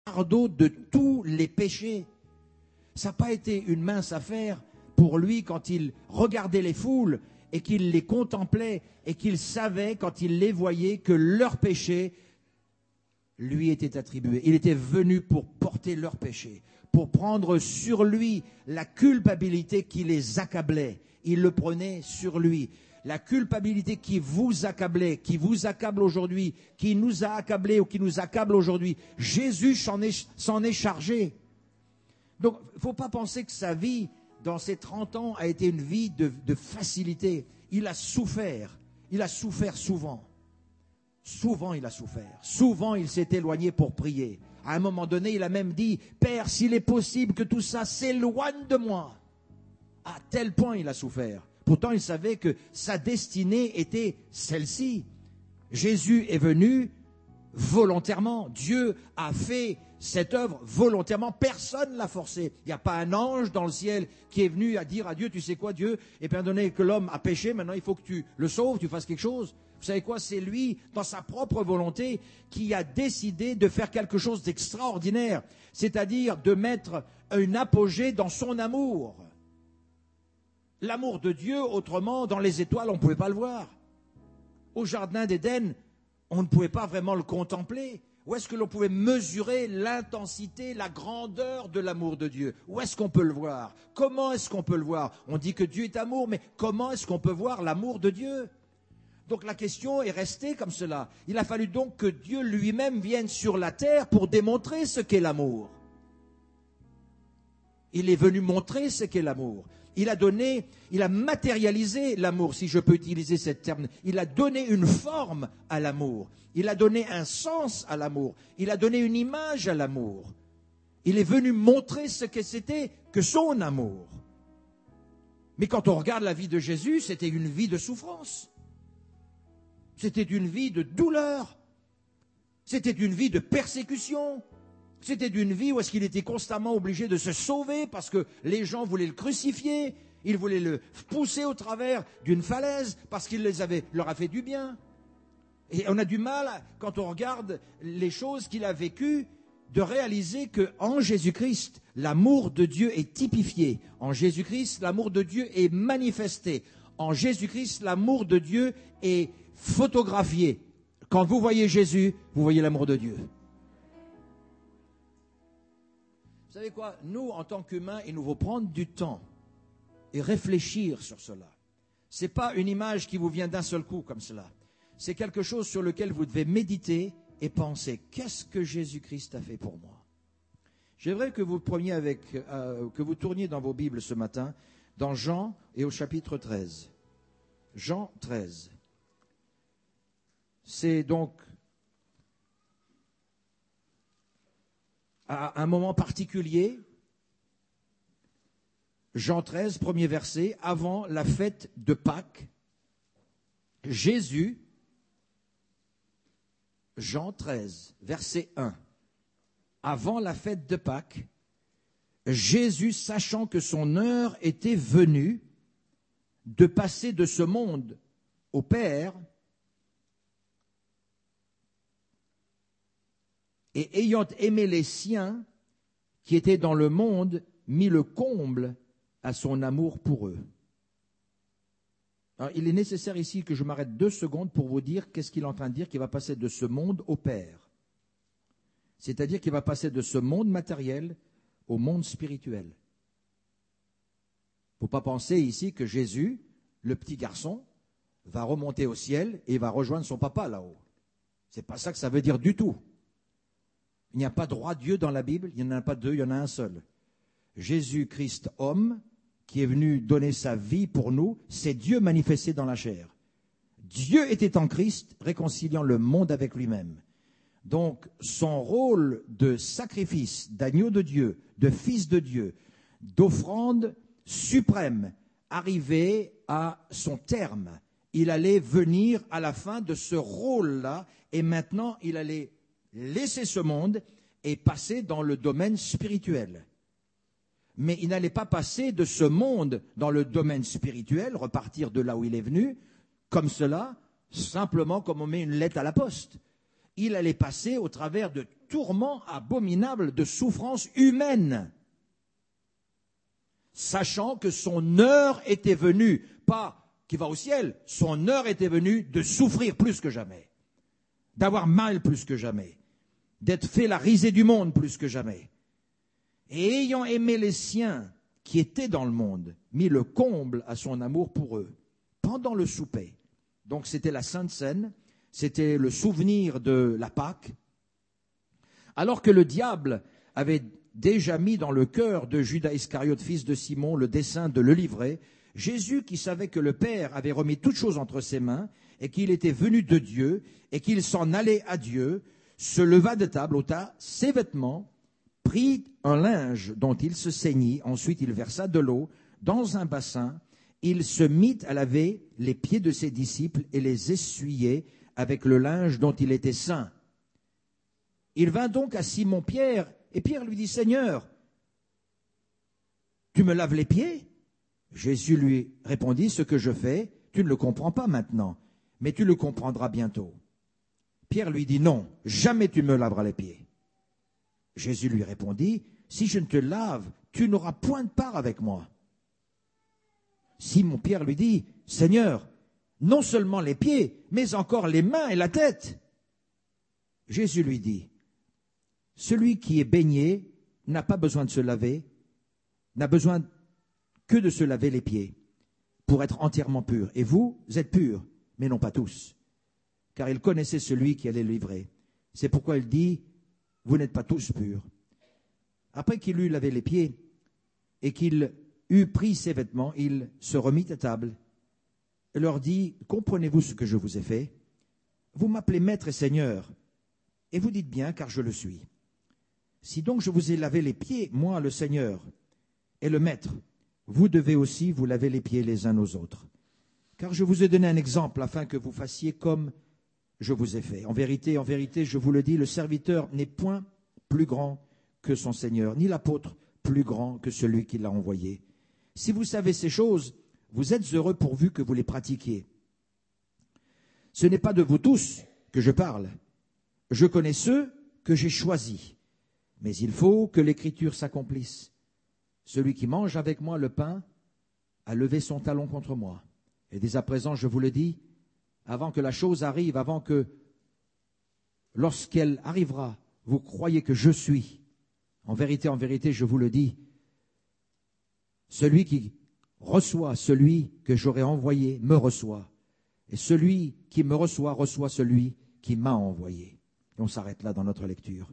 fardeau de tous les péchés. Ça n'a pas été une mince affaire pour lui quand il regardait les foules et qu'il les contemplait et qu'il savait quand il les voyait que leurs péchés lui étaient attribués. Il était venu pour porter leurs péchés, pour prendre sur lui la culpabilité qui les accablait. Il le prenait sur lui. La culpabilité qui vous accablait, qui vous accable aujourd'hui, qui nous a accablés ou qui nous accable aujourd'hui, Jésus s'en est chargé. Donc, il ne faut pas penser que sa vie, dans ces 30 ans, a été une vie de facilité. Il a souffert. Il a souffert souvent. Souvent, il a souffert. Souvent, il s'est éloigné pour prier. À un moment donné, il a même dit, « Père, s'il est possible que tout ça s'éloigne de moi. » À tel point, il a souffert. Pourtant, il savait que sa destinée était celle-ci. Jésus est venu volontairement. Dieu a fait cette œuvre volontairement. Personne ne l'a forcé. Il n'y a pas un ange dans le ciel qui est venu à dire à Dieu, tu sais quoi Dieu, étant donné que l'homme a péché, maintenant il faut que tu le sauves, tu fasses quelque chose. Vous savez quoi? C'est lui, dans sa propre volonté, qui a décidé de faire quelque chose d'extraordinaire. C'est-à-dire de mettre un apogée dans son amour. L'amour de Dieu, autrement, dans les étoiles, on ne pouvait pas le voir. Au jardin d'Éden, on ne pouvait pas vraiment le contempler. Où est-ce que l'on pouvait mesurer l'intensité, la grandeur de l'amour de Dieu? Où est-ce qu'on peut le voir? Comment est-ce qu'on peut le voir? On dit que Dieu est amour, mais comment est-ce qu'on peut voir l'amour de Dieu? Donc la question est restée comme cela. Il a fallu donc que Dieu lui-même vienne sur la terre pour démontrer ce qu'est l'amour. Il est venu montrer ce qu'est l'amour. Il a matérialisé l'amour, si je peux utiliser cette terme. Il a donné une forme à l'amour. Il a donné un sens à l'amour. Il a donné une image à l'amour. Il est venu montrer ce que c'était que son amour. Mais quand on regarde la vie de Jésus, c'était une vie de souffrance. C'était une vie de douleur. C'était une vie de persécution. C'était une vie où est-ce qu'il était constamment obligé de se sauver parce que les gens voulaient le crucifier, ils voulaient le pousser au travers d'une falaise parce qu'il leur a fait du bien. Et on a du mal, quand on regarde les choses qu'il a vécues, de réaliser qu'en Jésus-Christ, l'amour de Dieu est typifié. En Jésus-Christ, l'amour de Dieu est manifesté. En Jésus-Christ, l'amour de Dieu est photographié. Quand vous voyez Jésus, vous voyez l'amour de Dieu. Vous savez quoi? Nous, en tant qu'humains, il nous faut prendre du temps et réfléchir sur cela. Ce n'est pas une image qui vous vient d'un seul coup comme cela. C'est quelque chose sur lequel vous devez méditer et penser. Qu'est-ce que Jésus-Christ a fait pour moi? J'aimerais que vous que vous tourniez dans vos Bibles ce matin, dans Jean et au chapitre 13. Jean 13. C'est donc à un moment particulier, Jean 13, premier verset, avant la fête de Pâques, Jésus, Jean 13, verset 1, avant la fête de Pâques, Jésus, sachant que son heure était venue de passer de ce monde au Père, et ayant aimé les siens qui étaient dans le monde, mit le comble à son amour pour eux. Alors, il est nécessaire ici que je m'arrête 2 secondes pour vous dire qu'est-ce qu'il est en train de dire, qu'il va passer de ce monde au Père. C'est-à-dire qu'il va passer de ce monde matériel au monde spirituel. Il ne faut pas penser ici que Jésus, le petit garçon, va remonter au ciel et va rejoindre son papa là-haut. Ce n'est pas ça que ça veut dire du tout. Il n'y a pas de roi Dieu dans la Bible, il n'y en a pas 2, il y en a un seul. Jésus-Christ, homme, qui est venu donner sa vie pour nous, c'est Dieu manifesté dans la chair. Dieu était en Christ, réconciliant le monde avec lui-même. Donc, son rôle de sacrifice, d'agneau de Dieu, de fils de Dieu, d'offrande suprême, arrivait à son terme. Il allait venir à la fin de ce rôle-là, et maintenant, il allait laisser ce monde et passer dans le domaine spirituel. Mais il n'allait pas passer de ce monde dans le domaine spirituel, repartir de là où il est venu, comme cela, simplement comme on met une lettre à la poste. Il allait passer au travers de tourment abominable de souffrance humaine, sachant que son heure était venue, pas qu'il va au ciel, son heure était venue de souffrir plus que jamais, d'avoir mal plus que jamais, d'être fait la risée du monde plus que jamais. Et ayant aimé les siens qui étaient dans le monde, mis le comble à son amour pour eux, pendant le souper. Donc c'était la Sainte Seine, c'était le souvenir de la Pâque, alors que le diable avait déjà mis dans le cœur de Judas Iscariote, fils de Simon, le dessein de le livrer, Jésus, qui savait que le Père avait remis toutes choses entre ses mains, et qu'il était venu de Dieu, et qu'il s'en allait à Dieu, se leva de table, ôta ses vêtements, prit un linge dont il se ceignit, ensuite il versa de l'eau dans un bassin, il se mit à laver les pieds de ses disciples et les essuyer avec le linge dont il était saint. Il vint donc à Simon-Pierre, et Pierre lui dit, « Seigneur, tu me laves les pieds ?» Jésus lui répondit, « Ce que je fais, tu ne le comprends pas maintenant, mais tu le comprendras bientôt. » Pierre lui dit, « Non, jamais tu ne me laveras les pieds. » Jésus lui répondit, « Si je ne te lave, tu n'auras point de part avec moi. » Simon-Pierre lui dit, « Seigneur, non seulement les pieds, mais encore les mains et la tête. » Jésus lui dit, « Celui qui est baigné n'a pas besoin de se laver, n'a besoin que de se laver les pieds pour être entièrement pur. Et vous êtes purs, mais non pas tous. » Car il connaissait celui qui allait le livrer. C'est pourquoi il dit, « Vous n'êtes pas tous purs. » Après qu'il eut lavé les pieds et qu'il eut pris ses vêtements, il se remit à table et leur dit, « Comprenez-vous ce que je vous ai fait? Vous m'appelez maître et seigneur, et vous dites bien, car je le suis. Si donc je vous ai lavé les pieds, moi le Seigneur et le maître, vous devez aussi vous laver les pieds les uns aux autres. Car je vous ai donné un exemple afin que vous fassiez comme je vous ai fait. En vérité, je vous le dis, le serviteur n'est point plus grand que son Seigneur, ni l'apôtre plus grand que celui qui l'a envoyé. Si vous savez ces choses, vous êtes heureux pourvu que vous les pratiquiez. Ce n'est pas de vous tous que je parle. Je connais ceux que j'ai choisis. Mais il faut que l'Écriture s'accomplisse. Celui qui mange avec moi le pain a levé son talon contre moi. Et dès à présent, je vous le dis, avant que la chose arrive, avant que, lorsqu'elle arrivera, vous croyez que je suis. En vérité, je vous le dis, celui qui reçoit celui que j'aurai envoyé me reçoit. Et celui qui me reçoit, reçoit celui qui m'a envoyé. Et on s'arrête là dans notre lecture.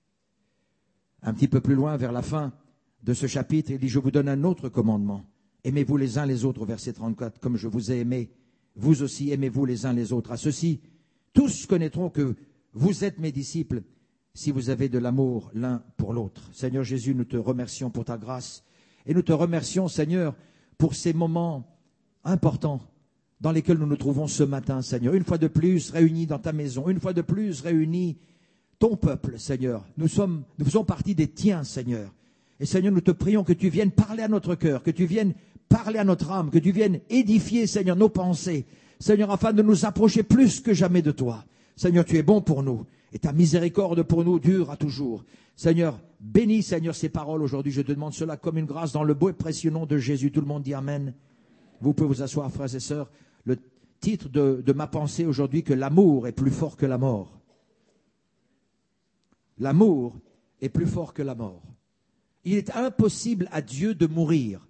Un petit peu plus loin, vers la fin de ce chapitre, il dit, je vous donne un autre commandement. Aimez-vous les uns les autres, verset 34, comme je vous ai aimé. Vous aussi, aimez-vous les uns les autres. À ceci, tous connaîtront que vous êtes mes disciples, si vous avez de l'amour l'un pour l'autre. Seigneur Jésus, nous te remercions pour ta grâce. Et nous te remercions, Seigneur, pour ces moments importants dans lesquels nous nous trouvons ce matin, Seigneur. Une fois de plus, réunis dans ta maison. Une fois de plus, réunis ton peuple, Seigneur. Nous faisons partie des tiens, Seigneur. Et Seigneur, nous te prions que tu viennes parler à notre cœur, que tu viennes parler à notre âme, que tu viennes édifier, Seigneur, nos pensées. Seigneur, afin de nous approcher plus que jamais de toi. Seigneur, tu es bon pour nous. Et ta miséricorde pour nous dure à toujours. Seigneur, bénis, Seigneur, ces paroles aujourd'hui. Je te demande cela comme une grâce dans le beau et précieux nom de Jésus. Tout le monde dit Amen. Vous pouvez vous asseoir, frères et sœurs. Le titre de ma pensée aujourd'hui, que l'amour est plus fort que la mort. L'amour est plus fort que la mort. Il est impossible à Dieu de mourir.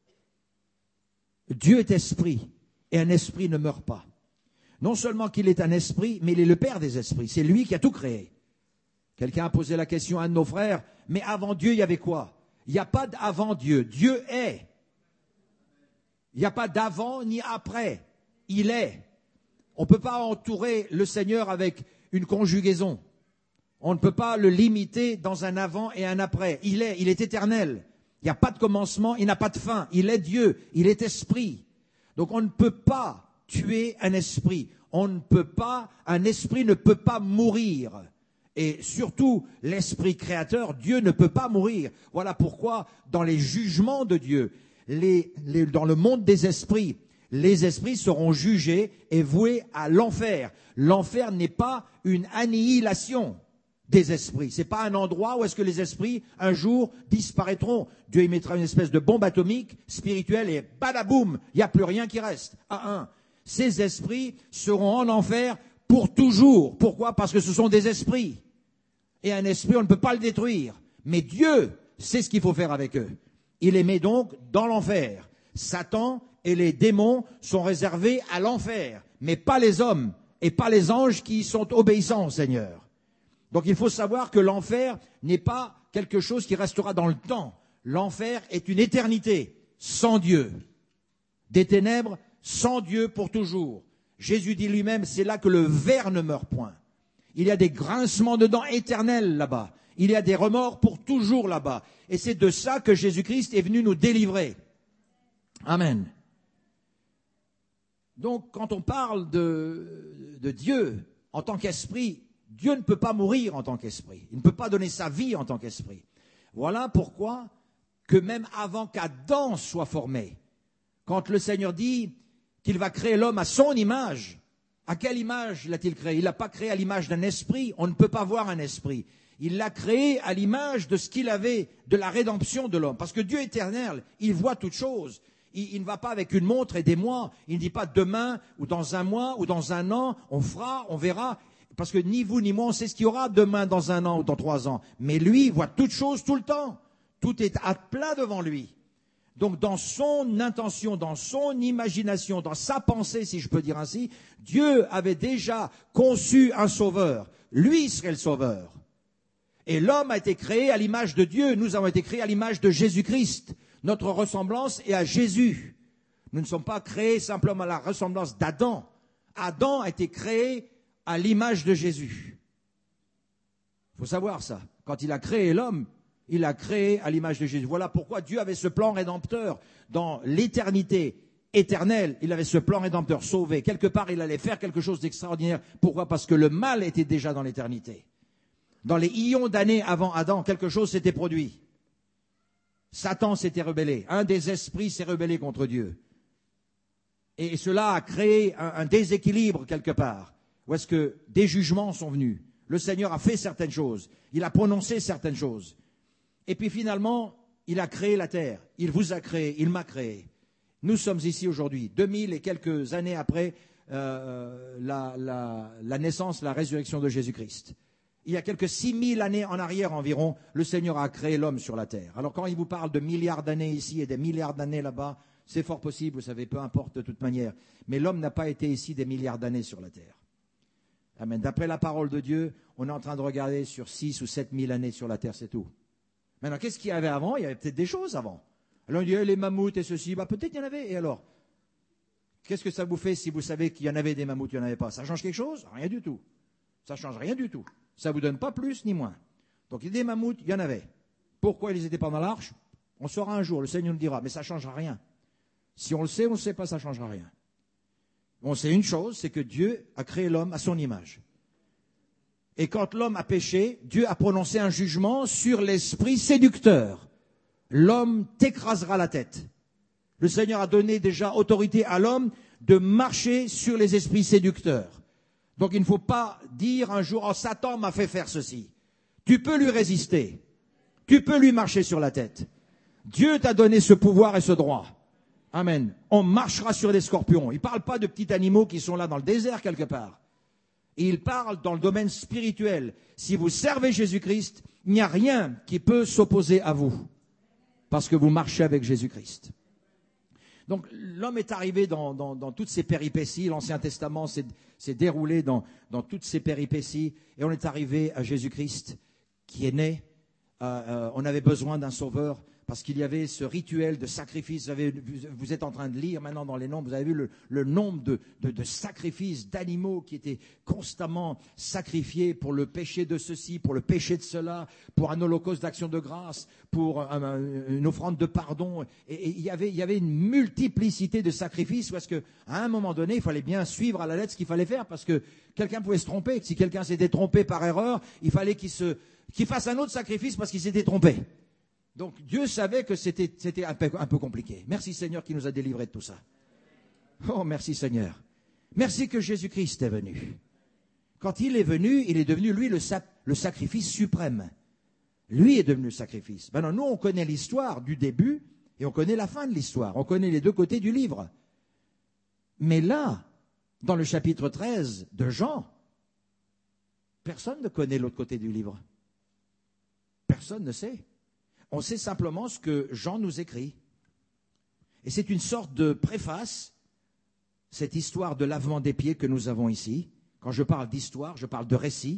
Dieu est esprit, et un esprit ne meurt pas. Non seulement qu'il est un esprit, mais il est le Père des esprits. C'est lui qui a tout créé. Quelqu'un a posé la question à un de nos frères, mais avant Dieu, il y avait quoi? Il n'y a pas d'avant Dieu. Dieu est. Il n'y a pas d'avant ni après. Il est. On ne peut pas entourer le Seigneur avec une conjugaison. On ne peut pas le limiter dans un avant et un après. Il est éternel. Il n'y a pas de commencement, il n'a pas de fin. Il est Dieu, il est esprit. Donc on ne peut pas tuer un esprit. Un esprit ne peut pas mourir. Et surtout, l'esprit créateur, Dieu ne peut pas mourir. Voilà pourquoi, dans les jugements de Dieu, dans le monde des esprits, les esprits seront jugés et voués à l'enfer. L'enfer n'est pas une annihilation. des esprits. C'est pas un endroit où est-ce que les esprits, un jour, disparaîtront. Dieu y mettra une espèce de bombe atomique spirituelle et badaboum, il n'y a plus rien qui reste. Ces esprits seront en enfer pour toujours. Pourquoi? Parce que ce sont des esprits. Et un esprit, on ne peut pas le détruire. Mais Dieu sait ce qu'il faut faire avec eux. Il les met donc dans l'enfer. Satan et les démons sont réservés à l'enfer, mais pas les hommes et pas les anges qui sont obéissants au Seigneur. Donc il faut savoir que l'enfer n'est pas quelque chose qui restera dans le temps. L'enfer est une éternité sans Dieu. Des ténèbres sans Dieu pour toujours. Jésus dit lui-même, c'est là que le ver ne meurt point. Il y a des grincements de dents éternels là-bas. Il y a des remords pour toujours là-bas. Et c'est de ça que Jésus-Christ est venu nous délivrer. Amen. Donc, quand on parle de Dieu en tant qu'esprit, Dieu ne peut pas mourir en tant qu'esprit. Il ne peut pas donner sa vie en tant qu'esprit. Voilà pourquoi que même avant qu'Adam soit formé, quand le Seigneur dit qu'il va créer l'homme à son image, à quelle image l'a-t-il créé? Il l'a pas créé à l'image d'un esprit. On ne peut pas voir un esprit. Il l'a créé à l'image de ce qu'il avait, de la rédemption de l'homme. Parce que Dieu éternel, il voit toutes choses. Il ne va pas avec une montre et des mois. Il ne dit pas demain ou dans un mois ou dans un an, on fera, on verra. Parce que ni vous ni moi, on sait ce qu'il y aura demain, dans un an ou dans 3 ans. Mais lui, il voit toutes choses tout le temps. Tout est à plat devant lui. Donc dans son intention, dans son imagination, dans sa pensée, si je peux dire ainsi, Dieu avait déjà conçu un sauveur. Lui serait le sauveur. Et l'homme a été créé à l'image de Dieu. Nous avons été créés à l'image de Jésus-Christ. Notre ressemblance est à Jésus. Nous ne sommes pas créés simplement à la ressemblance d'Adam. Adam a été créé à l'image de Jésus. Il faut savoir ça. Quand il a créé l'homme, il l'a créé à l'image de Jésus. Voilà pourquoi Dieu avait ce plan rédempteur dans l'éternité éternelle. Il avait ce plan rédempteur sauvé. Quelque part, il allait faire quelque chose d'extraordinaire. Pourquoi? Parce que le mal était déjà dans l'éternité. Dans les ions d'années avant Adam, quelque chose s'était produit. Satan s'était rebellé. Un des esprits s'est rebellé contre Dieu. Et cela a créé un déséquilibre quelque part. Où est-ce que des jugements sont venus? Le Seigneur a fait certaines choses. Il a prononcé certaines choses. Et puis finalement, il a créé la terre. Il vous a créé, il m'a créé. Nous sommes ici aujourd'hui, 2000 et quelques années après la naissance, la résurrection de Jésus-Christ. Il y a quelques 6000 années en arrière environ, le Seigneur a créé l'homme sur la terre. Alors quand il vous parle de milliards d'années ici et des milliards d'années là-bas, c'est fort possible, vous savez, peu importe de toute manière. Mais l'homme n'a pas été ici des milliards d'années sur la terre. Amen. D'après la parole de Dieu, on est en train de regarder sur 6 ou 7000 années sur la terre, c'est tout. Maintenant, qu'est-ce qu'il y avait avant? Il y avait peut-être des choses avant. Alors on dit, les mammouths et ceci, peut-être il y en avait. Et alors? Qu'est-ce que ça vous fait si vous savez qu'il y en avait des mammouths, il n'y en avait pas? Ça change quelque chose? Rien du tout. Ça change rien du tout. Ça ne vous donne pas plus ni moins. Donc il y a des mammouths, il y en avait. Pourquoi ils n'étaient pas dans l'arche? On saura un jour, le Seigneur nous dira, mais ça ne changera rien. Si on le sait, on ne le sait pas, ça ne changera rien. On sait une chose, c'est que Dieu a créé l'homme à son image. Et quand l'homme a péché, Dieu a prononcé un jugement sur l'esprit séducteur. L'homme t'écrasera la tête. Le Seigneur a donné déjà autorité à l'homme de marcher sur les esprits séducteurs. Donc il ne faut pas dire un jour, oh Satan m'a fait faire ceci. Tu peux lui résister. Tu peux lui marcher sur la tête. Dieu t'a donné ce pouvoir et ce droit. Amen. On marchera sur des scorpions. Il ne parle pas de petits animaux qui sont là dans le désert quelque part. Il parle dans le domaine spirituel. Si vous servez Jésus-Christ, il n'y a rien qui peut s'opposer à vous. Parce que vous marchez avec Jésus-Christ. Donc l'homme est arrivé dans toutes ces péripéties. L'Ancien Testament s'est déroulé dans toutes ces péripéties. Et on est arrivé à Jésus-Christ qui est né. On avait besoin d'un sauveur. Parce qu'il y avait ce rituel de sacrifice. Vous êtes en train de lire maintenant dans les nombres, vous avez vu le nombre de sacrifices d'animaux qui étaient constamment sacrifiés pour le péché de ceci, pour le péché de cela, pour un holocauste d'action de grâce, pour une offrande de pardon. Et il y avait une multiplicité de sacrifices parce qu'à un moment donné, il fallait bien suivre à la lettre ce qu'il fallait faire parce que quelqu'un pouvait se tromper. Si quelqu'un s'était trompé par erreur, il fallait qu'il fasse un autre sacrifice parce qu'il s'était trompé. Donc Dieu savait que c'était un peu compliqué. Merci Seigneur qui nous a délivrés de tout ça. Oh, merci Seigneur. Merci que Jésus-Christ est venu. Quand il est venu, il est devenu lui le sacrifice suprême. Lui est devenu le sacrifice. Maintenant, nous, on connaît l'histoire du début et on connaît la fin de l'histoire. On connaît les deux côtés du livre. Mais là, dans le chapitre 13 de Jean, personne ne connaît l'autre côté du livre. Personne ne sait. On sait simplement ce que Jean nous écrit. Et c'est une sorte de préface, cette histoire de lavement des pieds que nous avons ici. Quand je parle d'histoire, je parle de récit.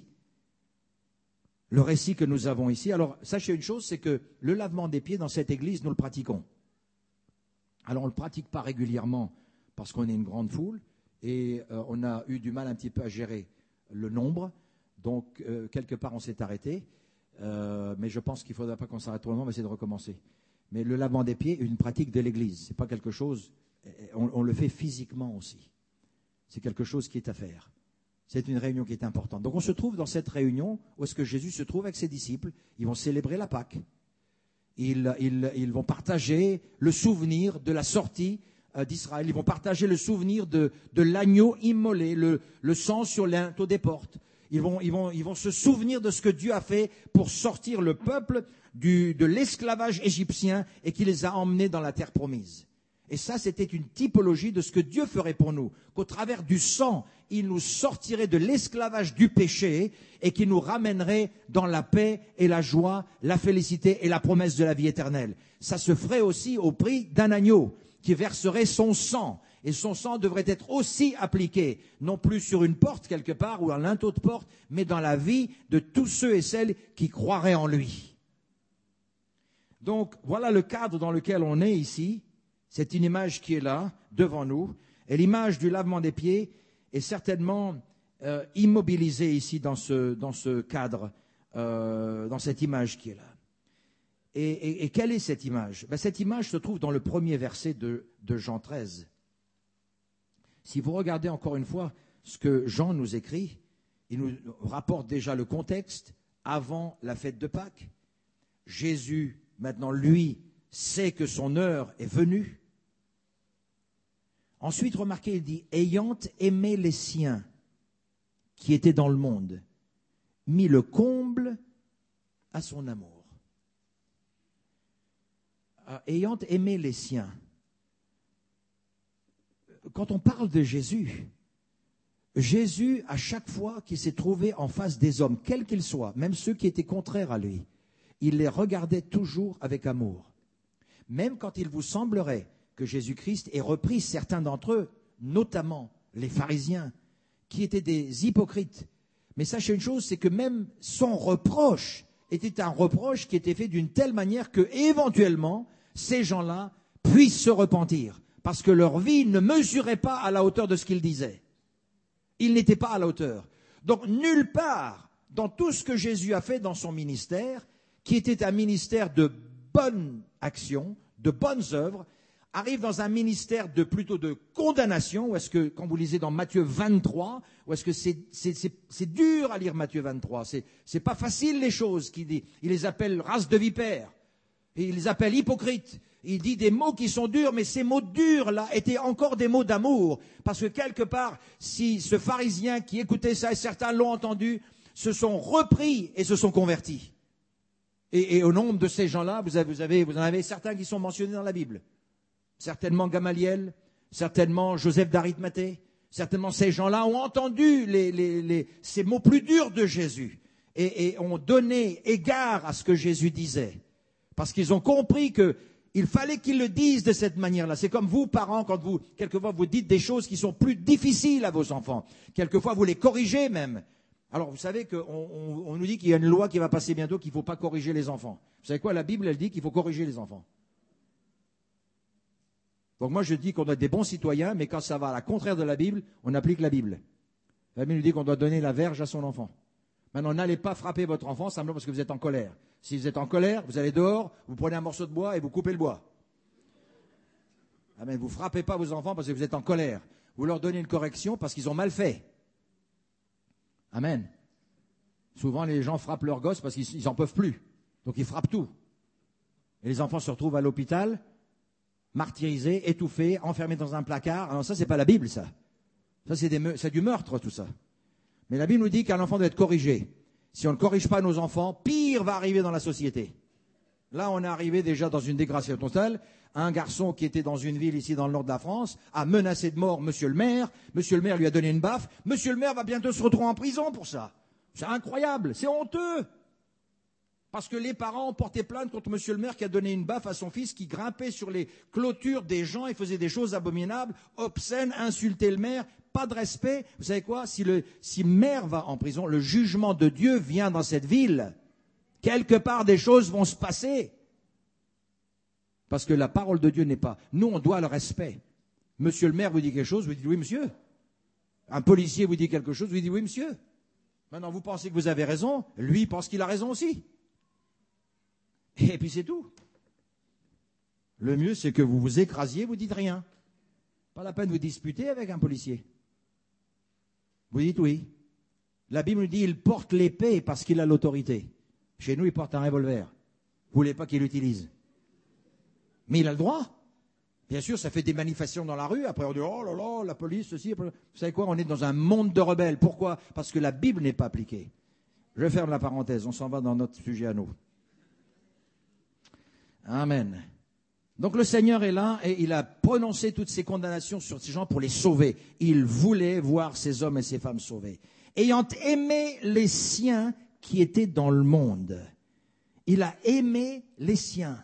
Le récit que nous avons ici. Alors, sachez une chose, c'est que le lavement des pieds dans cette église, nous le pratiquons. Alors, on ne le pratique pas régulièrement parce qu'on est une grande foule et on a eu du mal un petit peu à gérer le nombre. Donc, quelque part, on s'est arrêté. Mais je pense qu'il ne faudra pas qu'on s'arrête trop longtemps, on va essayer de recommencer. Mais le lavement des pieds est une pratique de l'église. Ce n'est pas quelque chose, on le fait physiquement aussi. C'est quelque chose qui est à faire. C'est une réunion qui est importante. Donc on se trouve dans cette réunion où est-ce que Jésus se trouve avec ses disciples. Ils vont célébrer la Pâque. Ils vont partager le souvenir de la sortie d'Israël. Ils vont partager le souvenir de l'agneau immolé, le sang sur les linteaux des portes. Ils vont se souvenir de ce que Dieu a fait pour sortir le peuple de l'esclavage égyptien et qui les a emmenés dans la terre promise. Et ça, c'était une typologie de ce que Dieu ferait pour nous, qu'au travers du sang, il nous sortirait de l'esclavage du péché et qu'il nous ramènerait dans la paix et la joie, la félicité et la promesse de la vie éternelle. Ça se ferait aussi au prix d'un agneau qui verserait son sang. Et son sang devrait être aussi appliqué, non plus sur une porte quelque part ou un linteau de porte, mais dans la vie de tous ceux et celles qui croiraient en lui. Donc, voilà le cadre dans lequel on est ici. C'est une image qui est là, devant nous. Et l'image du lavement des pieds est certainement immobilisée ici dans ce cadre, dans cette image qui est là. Et quelle est cette image? Cette image se trouve dans le premier verset de Jean 13. Si vous regardez encore une fois ce que Jean nous écrit, il nous rapporte déjà le contexte avant la fête de Pâques. Jésus, maintenant, lui, sait que son heure est venue. Ensuite, remarquez, il dit, ayant aimé les siens qui étaient dans le monde, mis le comble à son amour. Ayant aimé les siens. Quand on parle de Jésus, Jésus, à chaque fois qu'il s'est trouvé en face des hommes, quels qu'ils soient, même ceux qui étaient contraires à lui, il les regardait toujours avec amour. Même quand il vous semblerait que Jésus-Christ ait repris certains d'entre eux, notamment les pharisiens, qui étaient des hypocrites. Mais sachez une chose, c'est que même son reproche était un reproche qui était fait d'une telle manière que, éventuellement, ces gens-là puissent se repentir. Parce que leur vie ne mesurait pas à la hauteur de ce qu'ils disaient. Ils n'étaient pas à la hauteur. Donc, nulle part, dans tout ce que Jésus a fait dans son ministère, qui était un ministère de bonnes actions, de bonnes œuvres, arrive dans un ministère plutôt de condamnation, ou est-ce que, quand vous lisez dans Matthieu 23, ou est-ce que c'est dur à lire Matthieu 23, c'est pas facile les choses qu'il dit. Il les appelle race de vipères, et il les appelle hypocrites. Il dit des mots qui sont durs, mais ces mots durs-là étaient encore des mots d'amour. Parce que quelque part, si ce pharisien qui écoutait ça, et certains l'ont entendu, se sont repris et se sont convertis. Et au nombre de ces gens-là, vous en avez certains qui sont mentionnés dans la Bible. Certainement Gamaliel, certainement Joseph d'Arimathée, certainement ces gens-là ont entendu ces mots plus durs de Jésus et ont donné égard à ce que Jésus disait. Parce qu'ils ont compris qu'il fallait qu'ils le disent de cette manière-là. C'est comme vous, parents, quand quelquefois vous dites des choses qui sont plus difficiles à vos enfants. Quelquefois vous les corrigez même. Alors vous savez qu'on nous dit qu'il y a une loi qui va passer bientôt qu'il ne faut pas corriger les enfants. Vous savez quoi? La Bible, elle dit qu'il faut corriger les enfants. Donc moi je dis qu'on doit être des bons citoyens, mais quand ça va à la contraire de la Bible, on applique la Bible. La Bible nous dit qu'on doit donner la verge à son enfant. Maintenant, n'allez pas frapper votre enfant simplement parce que vous êtes en colère. Si vous êtes en colère, vous allez dehors, vous prenez un morceau de bois et vous coupez le bois. Amen. Vous frappez pas vos enfants parce que vous êtes en colère. Vous leur donnez une correction parce qu'ils ont mal fait. Amen. Souvent, les gens frappent leurs gosses parce qu'ils n'en peuvent plus. Donc, ils frappent tout. Et les enfants se retrouvent à l'hôpital, martyrisés, étouffés, enfermés dans un placard. Alors ça, c'est pas la Bible, ça. Ça, c'est du meurtre, tout ça. Mais la Bible nous dit qu'un enfant doit être corrigé. si on ne corrige pas nos enfants, pire va arriver dans la société. Là, on est arrivé déjà dans une dégradation totale. Un garçon qui était dans une ville ici dans le nord de la France a menacé de mort monsieur le maire. Monsieur le maire lui a donné une baffe. Monsieur le maire va bientôt se retrouver en prison pour ça. C'est incroyable, c'est honteux. Parce que les parents ont porté plainte contre monsieur le maire qui a donné une baffe à son fils qui grimpait sur les clôtures des gens et faisait des choses abominables, obscènes, insultait le maire, pas de respect. Vous savez quoi? Si le maire va en prison, le jugement de Dieu vient dans cette ville. Quelque part, des choses vont se passer. Parce que la parole de Dieu n'est pas... Nous, on doit le respect. Monsieur le maire vous dit quelque chose, vous dites oui, monsieur. Un policier vous dit quelque chose, vous dites oui, monsieur. Maintenant, vous pensez que vous avez raison, lui pense qu'il a raison aussi. Et puis c'est tout. Le mieux, c'est que vous vous écrasiez, vous dites rien. Pas la peine de vous disputer avec un policier. Vous dites oui. La Bible nous dit, il porte l'épée parce qu'il a l'autorité. Chez nous, il porte un revolver. Vous voulez pas qu'il l'utilise. Mais il a le droit. Bien sûr, ça fait des manifestations dans la rue. Après, on dit, oh là là, la police, ceci. Vous savez quoi? On est dans un monde de rebelles. Pourquoi? Parce que la Bible n'est pas appliquée. Je ferme la parenthèse. On s'en va dans notre sujet à nous. Amen. Donc le Seigneur est là et il a prononcé toutes ces condamnations sur ces gens pour les sauver. Il voulait voir ces hommes et ces femmes sauvés. Ayant aimé les siens qui étaient dans le monde. Il a aimé les siens.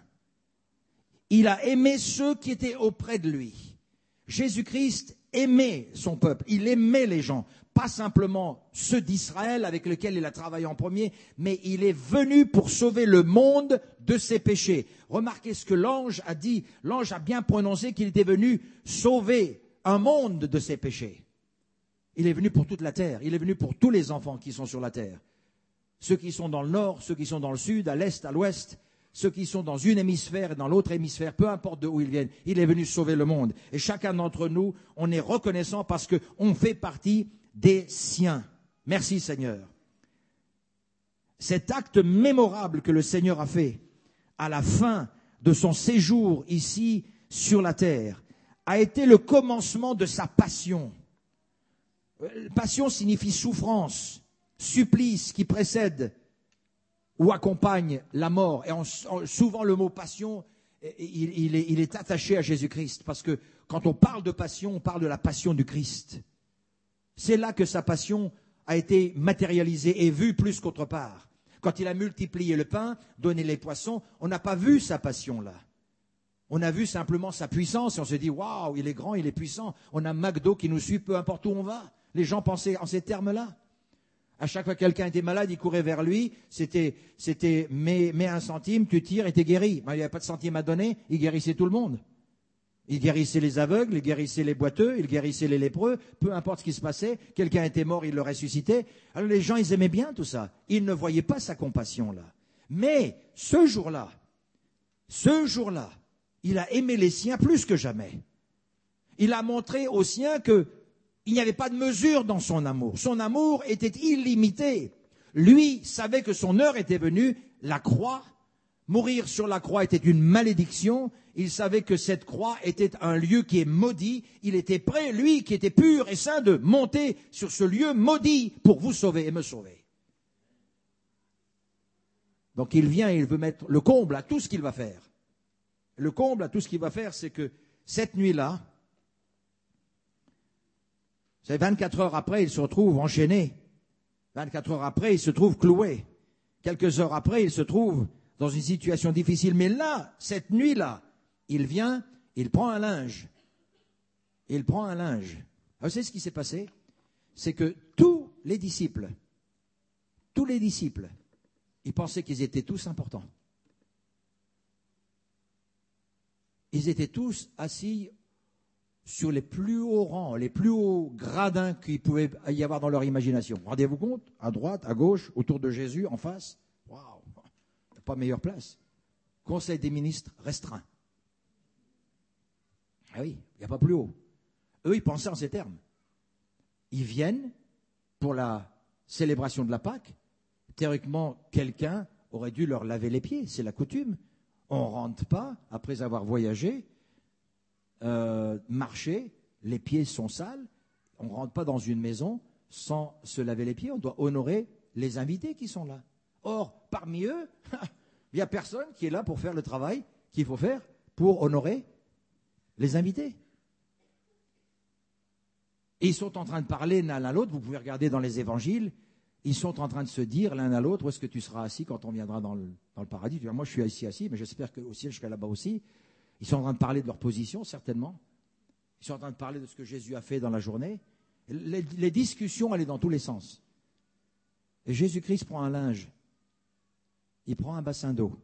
Il a aimé ceux qui étaient auprès de lui. Jésus-Christ aimait son peuple, il aimait les gens, pas simplement ceux d'Israël avec lesquels il a travaillé en premier, mais il est venu pour sauver le monde de ses péchés. Remarquez ce que l'ange a dit, l'ange a bien prononcé qu'il était venu sauver un monde de ses péchés. Il est venu pour toute la terre, il est venu pour tous les enfants qui sont sur la terre. Ceux qui sont dans le nord, ceux qui sont dans le sud, à l'est, à l'ouest, ceux qui sont dans une hémisphère et dans l'autre hémisphère, peu importe d'où ils viennent, il est venu sauver le monde. Et chacun d'entre nous, on est reconnaissant parce qu'on fait partie des siens. Merci Seigneur. Cet acte mémorable que le Seigneur a fait à la fin de son séjour ici sur la terre a été le commencement de sa passion. Passion signifie souffrance, supplice qui précède ou accompagne la mort. Et souvent le mot passion, il est attaché à Jésus-Christ. Parce que quand on parle de passion, on parle de la passion du Christ. C'est là que sa passion a été matérialisée et vue plus qu'autre part. Quand il a multiplié le pain, donné les poissons, on n'a pas vu sa passion là. On a vu simplement sa puissance et on s'est dit, waouh, il est grand, il est puissant. On a McDo qui nous suit peu importe où on va. Les gens pensaient en ces termes-là. À chaque fois que quelqu'un était malade, il courait vers lui. C'était mets 1 centime, tu tires et t'es guéri. Ben, il n'y avait pas de centime à donner, il guérissait tout le monde. Il guérissait les aveugles, il guérissait les boiteux, il guérissait les lépreux, peu importe ce qui se passait. Quelqu'un était mort, il le ressuscitait. Alors les gens, ils aimaient bien tout ça. Ils ne voyaient pas sa compassion là. Mais ce jour-là, il a aimé les siens plus que jamais. Il a montré aux siens que il n'y avait pas de mesure dans son amour. Son amour était illimité. Lui savait que son heure était venue, la croix. Mourir sur la croix était une malédiction. Il savait que cette croix était un lieu qui est maudit. Il était prêt, lui qui était pur et saint, de monter sur ce lieu maudit pour vous sauver et me sauver. Donc il vient et il veut mettre le comble à tout ce qu'il va faire. Le comble à tout ce qu'il va faire, c'est que cette nuit-là, c'est 24 heures après, il se retrouve enchaîné. 24 heures après, il se trouve cloué. Quelques heures après, il se trouve dans une situation difficile. Mais là, cette nuit-là, il vient, il prend un linge. Il prend un linge. Alors, vous savez ce qui s'est passé? C'est que tous les disciples, ils pensaient qu'ils étaient tous importants. Ils étaient tous assis sur les plus hauts rangs, les plus hauts gradins qu'il pouvait y avoir dans leur imagination. Rendez-vous compte? À droite, à gauche, autour de Jésus, en face. Waouh! Pas meilleure place. Conseil des ministres restreint. Ah oui, il n'y a pas plus haut. Eux, ils pensaient en ces termes. Ils viennent pour la célébration de la Pâque. Théoriquement, quelqu'un aurait dû leur laver les pieds. C'est la coutume. On ne rentre pas après avoir voyagé. Marcher, les pieds sont sales, on ne rentre pas dans une maison sans se laver les pieds, on doit honorer les invités qui sont là. Or, parmi eux, il n'y a personne qui est là pour faire le travail qu'il faut faire pour honorer les invités. Et ils sont en train de parler l'un à l'autre, vous pouvez regarder dans les évangiles, ils sont en train de se dire l'un à l'autre, où est-ce que tu seras assis quand on viendra dans le paradis? Tu dis, moi je suis ici assis, mais j'espère qu'au ciel je serai là-bas aussi. Ils sont en train de parler de leur position, certainement. Ils sont en train de parler de ce que Jésus a fait dans la journée. Les discussions allaient dans tous les sens. Et Jésus-Christ prend un linge. Il prend un bassin d'eau.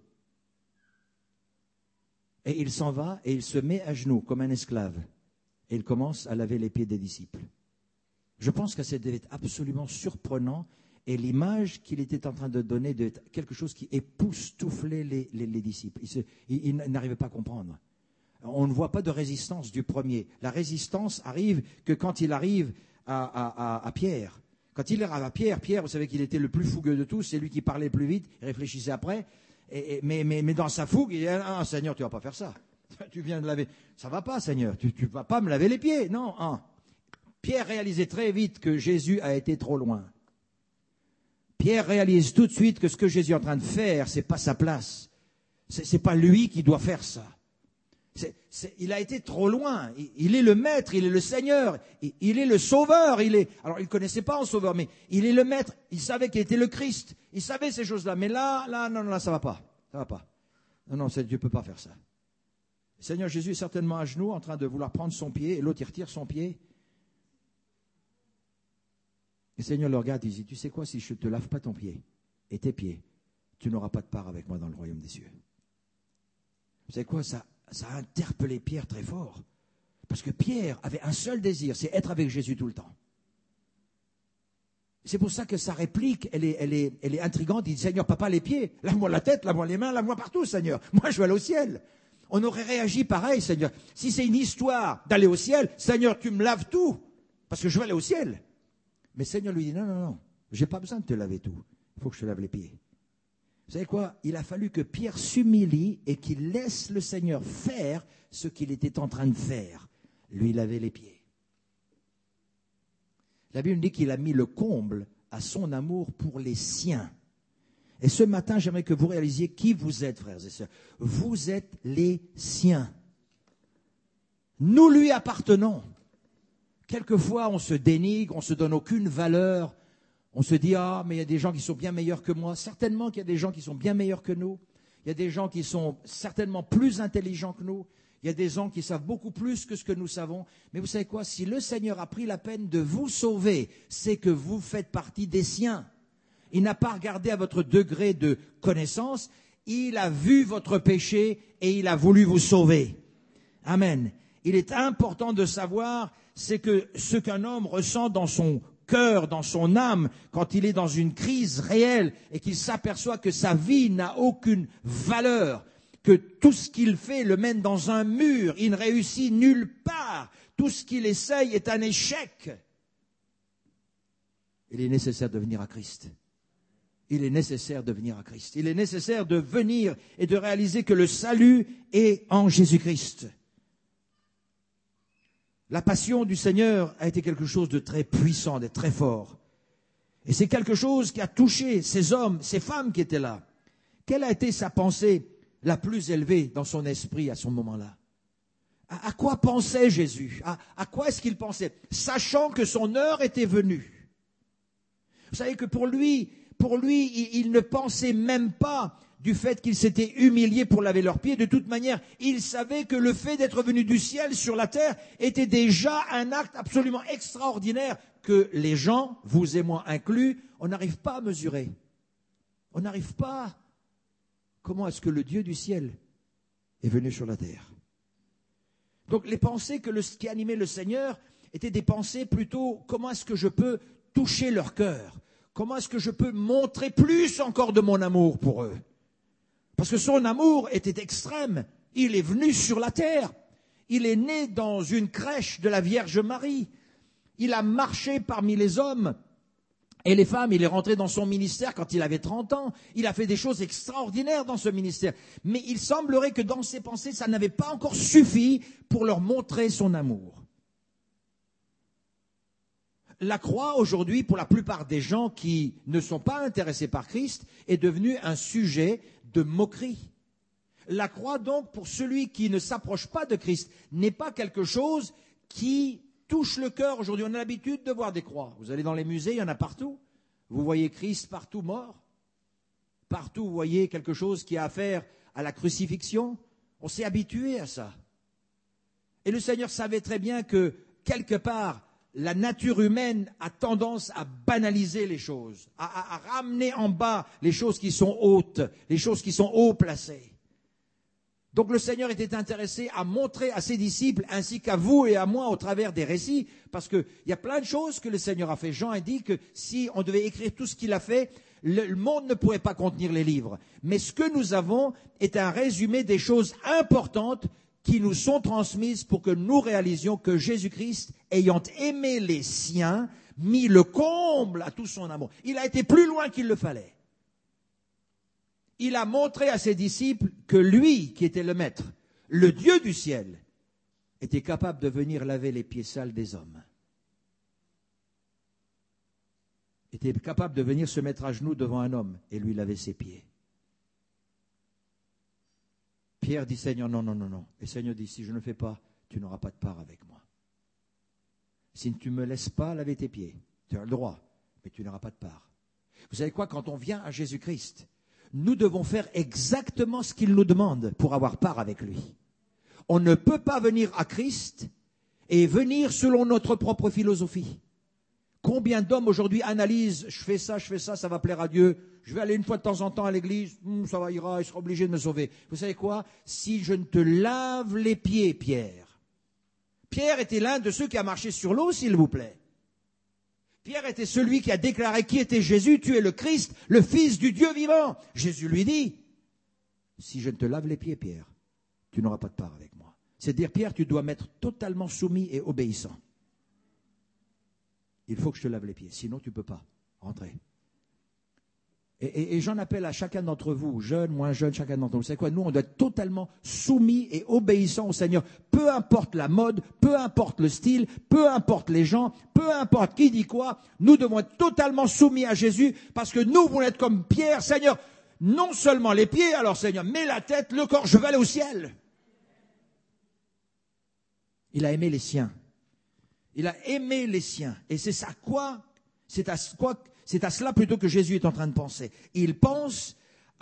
Et il s'en va et il se met à genoux comme un esclave. Et il commence à laver les pieds des disciples. Je pense que ça devait être absolument surprenant. Et l'image qu'il était en train de donner devait être quelque chose qui époustouflait les disciples. Ils n'arrivaient pas à comprendre. On ne voit pas de résistance du premier. La résistance arrive que quand il arrive à Pierre. Quand il arrive à Pierre, vous savez qu'il était le plus fougueux de tous, c'est lui qui parlait le plus vite, il réfléchissait après, mais dans sa fougue, il dit, ah Seigneur, tu ne vas pas faire ça. Tu viens de laver. Ça ne va pas, Seigneur, tu ne vas pas me laver les pieds. Non. Pierre réalisait très vite que Jésus a été trop loin. Pierre réalise tout de suite que ce que Jésus est en train de faire, ce n'est pas sa place. Ce n'est pas lui qui doit faire ça. Il a été trop loin. Il est le maître, il est le Seigneur, il est le sauveur. Alors, il ne connaissait pas un sauveur, mais il est le maître. Il savait qu'il était le Christ. Il savait ces choses-là. Mais là, non, ça ne va pas. Ça va pas. Non, Dieu ne peut pas faire ça. Le Seigneur Jésus est certainement à genoux, en train de vouloir prendre son pied, et l'autre, il retire son pied. Et le Seigneur le regarde, il dit, tu sais quoi, si je ne te lave pas ton pied et tes pieds, tu n'auras pas de part avec moi dans le royaume des cieux. Vous savez quoi, ça a interpellé Pierre très fort. Parce que Pierre avait un seul désir, c'est être avec Jésus tout le temps. C'est pour ça que sa réplique, elle est intrigante. Il dit, Seigneur, pas les pieds, lave-moi la tête, lave-moi les mains, lave-moi partout, Seigneur. Moi, je veux aller au ciel. On aurait réagi pareil, Seigneur. Si c'est une histoire d'aller au ciel, Seigneur, tu me laves tout, parce que je veux aller au ciel. Mais Seigneur lui dit, non, j'ai pas besoin de te laver tout. Il faut que je te lave les pieds. Vous savez quoi? Il a fallu que Pierre s'humilie et qu'il laisse le Seigneur faire ce qu'il était en train de faire. Lui laver les pieds. La Bible dit qu'il a mis le comble à son amour pour les siens. Et ce matin, j'aimerais que vous réalisiez qui vous êtes, frères et sœurs. Vous êtes les siens. Nous lui appartenons. Quelquefois, on se dénigre, on ne se donne aucune valeur. On se dit, mais il y a des gens qui sont bien meilleurs que moi. Certainement qu'il y a des gens qui sont bien meilleurs que nous. Il y a des gens qui sont certainement plus intelligents que nous. Il y a des gens qui savent beaucoup plus que ce que nous savons. Mais vous savez quoi? Si le Seigneur a pris la peine de vous sauver, c'est que vous faites partie des siens. Il n'a pas regardé à votre degré de connaissance. Il a vu votre péché et il a voulu vous sauver. Amen. Il est important de savoir, c'est que ce qu'un homme ressent dans son cœur, dans son âme, quand il est dans une crise réelle et qu'il s'aperçoit que sa vie n'a aucune valeur, que tout ce qu'il fait le mène dans un mur, il ne réussit nulle part, tout ce qu'il essaye est un échec. Il est nécessaire de venir à Christ. Il est nécessaire de venir à Christ. Il est nécessaire de venir et de réaliser que le salut est en Jésus-Christ. La passion du Seigneur a été quelque chose de très puissant, de très fort. Et c'est quelque chose qui a touché ces hommes, ces femmes qui étaient là. Quelle a été sa pensée la plus élevée dans son esprit à ce moment-là? À quoi pensait Jésus? À quoi est-ce qu'il pensait? Sachant que son heure était venue. Vous savez que pour lui, il ne pensait même pas du fait qu'il s'était humilié pour laver leurs pieds. De toute manière, il savait que le fait d'être venu du ciel sur la terre était déjà un acte absolument extraordinaire que les gens, vous et moi inclus, on n'arrive pas à mesurer. On n'arrive pas. Comment est-ce que le Dieu du ciel est venu sur la terre? Donc les pensées qui animaient le Seigneur étaient des pensées plutôt, comment est-ce que je peux toucher leur cœur? Comment est-ce que je peux montrer plus encore de mon amour pour eux? Parce que son amour était extrême. Il est venu sur la terre. Il est né dans une crèche de la Vierge Marie. Il a marché parmi les hommes et les femmes. Il est rentré dans son ministère quand il avait 30 ans. Il a fait des choses extraordinaires dans ce ministère. Mais il semblerait que dans ses pensées, ça n'avait pas encore suffi pour leur montrer son amour. La croix, aujourd'hui, pour la plupart des gens qui ne sont pas intéressés par Christ, est devenue un sujet de moquerie. La croix, donc, pour celui qui ne s'approche pas de Christ, n'est pas quelque chose qui touche le cœur. Aujourd'hui, on a l'habitude de voir des croix. Vous allez dans les musées, il y en a partout. Vous voyez Christ partout mort. Partout, vous voyez quelque chose qui a affaire à la crucifixion. On s'est habitué à ça. Et le Seigneur savait très bien que, quelque part, la nature humaine a tendance à banaliser les choses, à ramener en bas les choses qui sont hautes, les choses qui sont haut placées. Donc le Seigneur était intéressé à montrer à ses disciples, ainsi qu'à vous et à moi au travers des récits, parce qu'il y a plein de choses que le Seigneur a fait. Jean a dit que si on devait écrire tout ce qu'il a fait, le monde ne pourrait pas contenir les livres. Mais ce que nous avons est un résumé des choses importantes qui nous sont transmises pour que nous réalisions que Jésus-Christ, ayant aimé les siens, mit le comble à tout son amour. Il a été plus loin qu'il le fallait. Il a montré à ses disciples que lui, qui était le maître, le Dieu du ciel, était capable de venir laver les pieds sales des hommes. Était capable de venir se mettre à genoux devant un homme et lui laver ses pieds. Pierre dit, Seigneur, non, non, non, non. Et Seigneur dit, si je ne le fais pas, tu n'auras pas de part avec moi. Si tu ne me laisses pas laver tes pieds, tu as le droit, mais tu n'auras pas de part. Vous savez quoi, quand on vient à Jésus-Christ, nous devons faire exactement ce qu'il nous demande pour avoir part avec lui. On ne peut pas venir à Christ et venir selon notre propre philosophie. Combien d'hommes aujourd'hui analysent, je fais ça, ça va plaire à Dieu, je vais aller une fois de temps en temps à l'église, ça va, ira, il sera obligé de me sauver. Vous savez quoi? Si je ne te lave les pieds, Pierre. Pierre était l'un de ceux qui a marché sur l'eau, s'il vous plaît. Pierre était celui qui a déclaré qui était Jésus, tu es le Christ, le Fils du Dieu vivant. Jésus lui dit, si je ne te lave les pieds, Pierre, tu n'auras pas de part avec moi. C'est-à-dire, Pierre, tu dois m'être totalement soumis et obéissant. Il faut que je te lave les pieds, sinon tu ne peux pas rentrer. Et j'en appelle à chacun d'entre vous, jeunes, moins jeunes, chacun d'entre vous. Vous savez quoi? Nous, on doit être totalement soumis et obéissants au Seigneur. Peu importe la mode, peu importe le style, peu importe les gens, peu importe qui dit quoi, nous devons être totalement soumis à Jésus parce que nous voulons être comme Pierre. Seigneur, non seulement les pieds, alors Seigneur, mais la tête, le corps, je veux aller au ciel. Il a aimé les siens. Il a aimé les siens. Et c'est à quoi? C'est à cela plutôt que Jésus est en train de penser. Il pense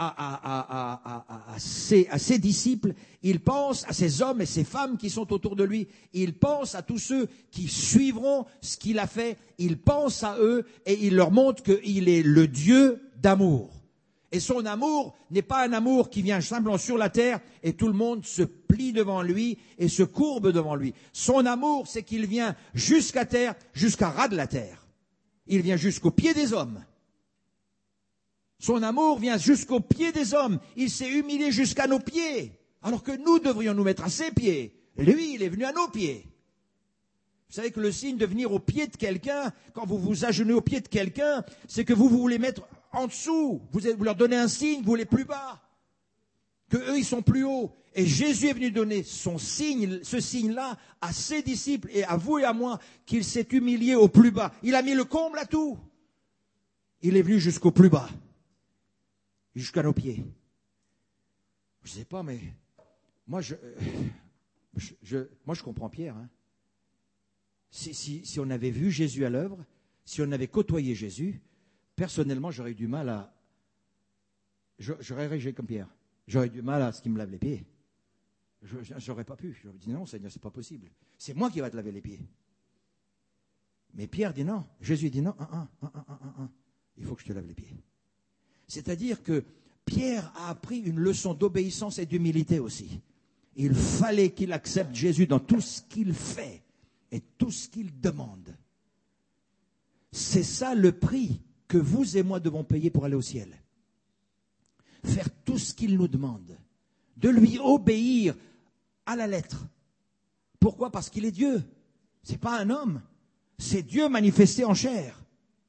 à ses disciples, il pense à ces hommes et ces femmes qui sont autour de lui, il pense à tous ceux qui suivront ce qu'il a fait, il pense à eux et il leur montre qu'il est le Dieu d'amour. Et son amour n'est pas un amour qui vient simplement sur la terre et tout le monde se plie devant lui et se courbe devant lui. Son amour, c'est qu'il vient jusqu'à terre, jusqu'à ras de la terre. Il vient jusqu'aux pieds des hommes. Son amour vient jusqu'aux pieds des hommes. Il s'est humilié jusqu'à nos pieds, alors que nous devrions nous mettre à ses pieds. Lui, il est venu à nos pieds. Vous savez que le signe de venir au pied de quelqu'un, quand vous vous agenouillez au pied de quelqu'un, c'est que vous voulez mettre en dessous. Vous leur donnez un signe, vous voulez plus bas. Que eux, ils sont plus hauts. Et Jésus est venu donner son signe, ce signe-là, à ses disciples et à vous et à moi, qu'il s'est humilié au plus bas. Il a mis le comble à tout. Il est venu jusqu'au plus bas. Jusqu'à nos pieds. Je ne sais pas, mais moi, je comprends Pierre. Hein. Si on avait vu Jésus à l'œuvre, si on avait côtoyé Jésus, personnellement, j'aurais eu du mal à... J'aurais réagi comme Pierre. J'aurais eu du mal à ce qu'il me lave les pieds. J'aurais pas pu. J'aurais dit non, Seigneur, c'est pas possible. C'est moi qui va te laver les pieds. Mais Pierre dit non. Jésus dit non. Il faut que je te lave les pieds. C'est-à-dire que Pierre a appris une leçon d'obéissance et d'humilité aussi. Il fallait qu'il accepte Jésus dans tout ce qu'il fait et tout ce qu'il demande. C'est ça le prix que vous et moi devons payer pour aller au ciel. Faire tout ce qu'il nous demande. De lui obéir à la lettre. Pourquoi? Parce qu'il est Dieu. Ce n'est pas un homme. C'est Dieu manifesté en chair.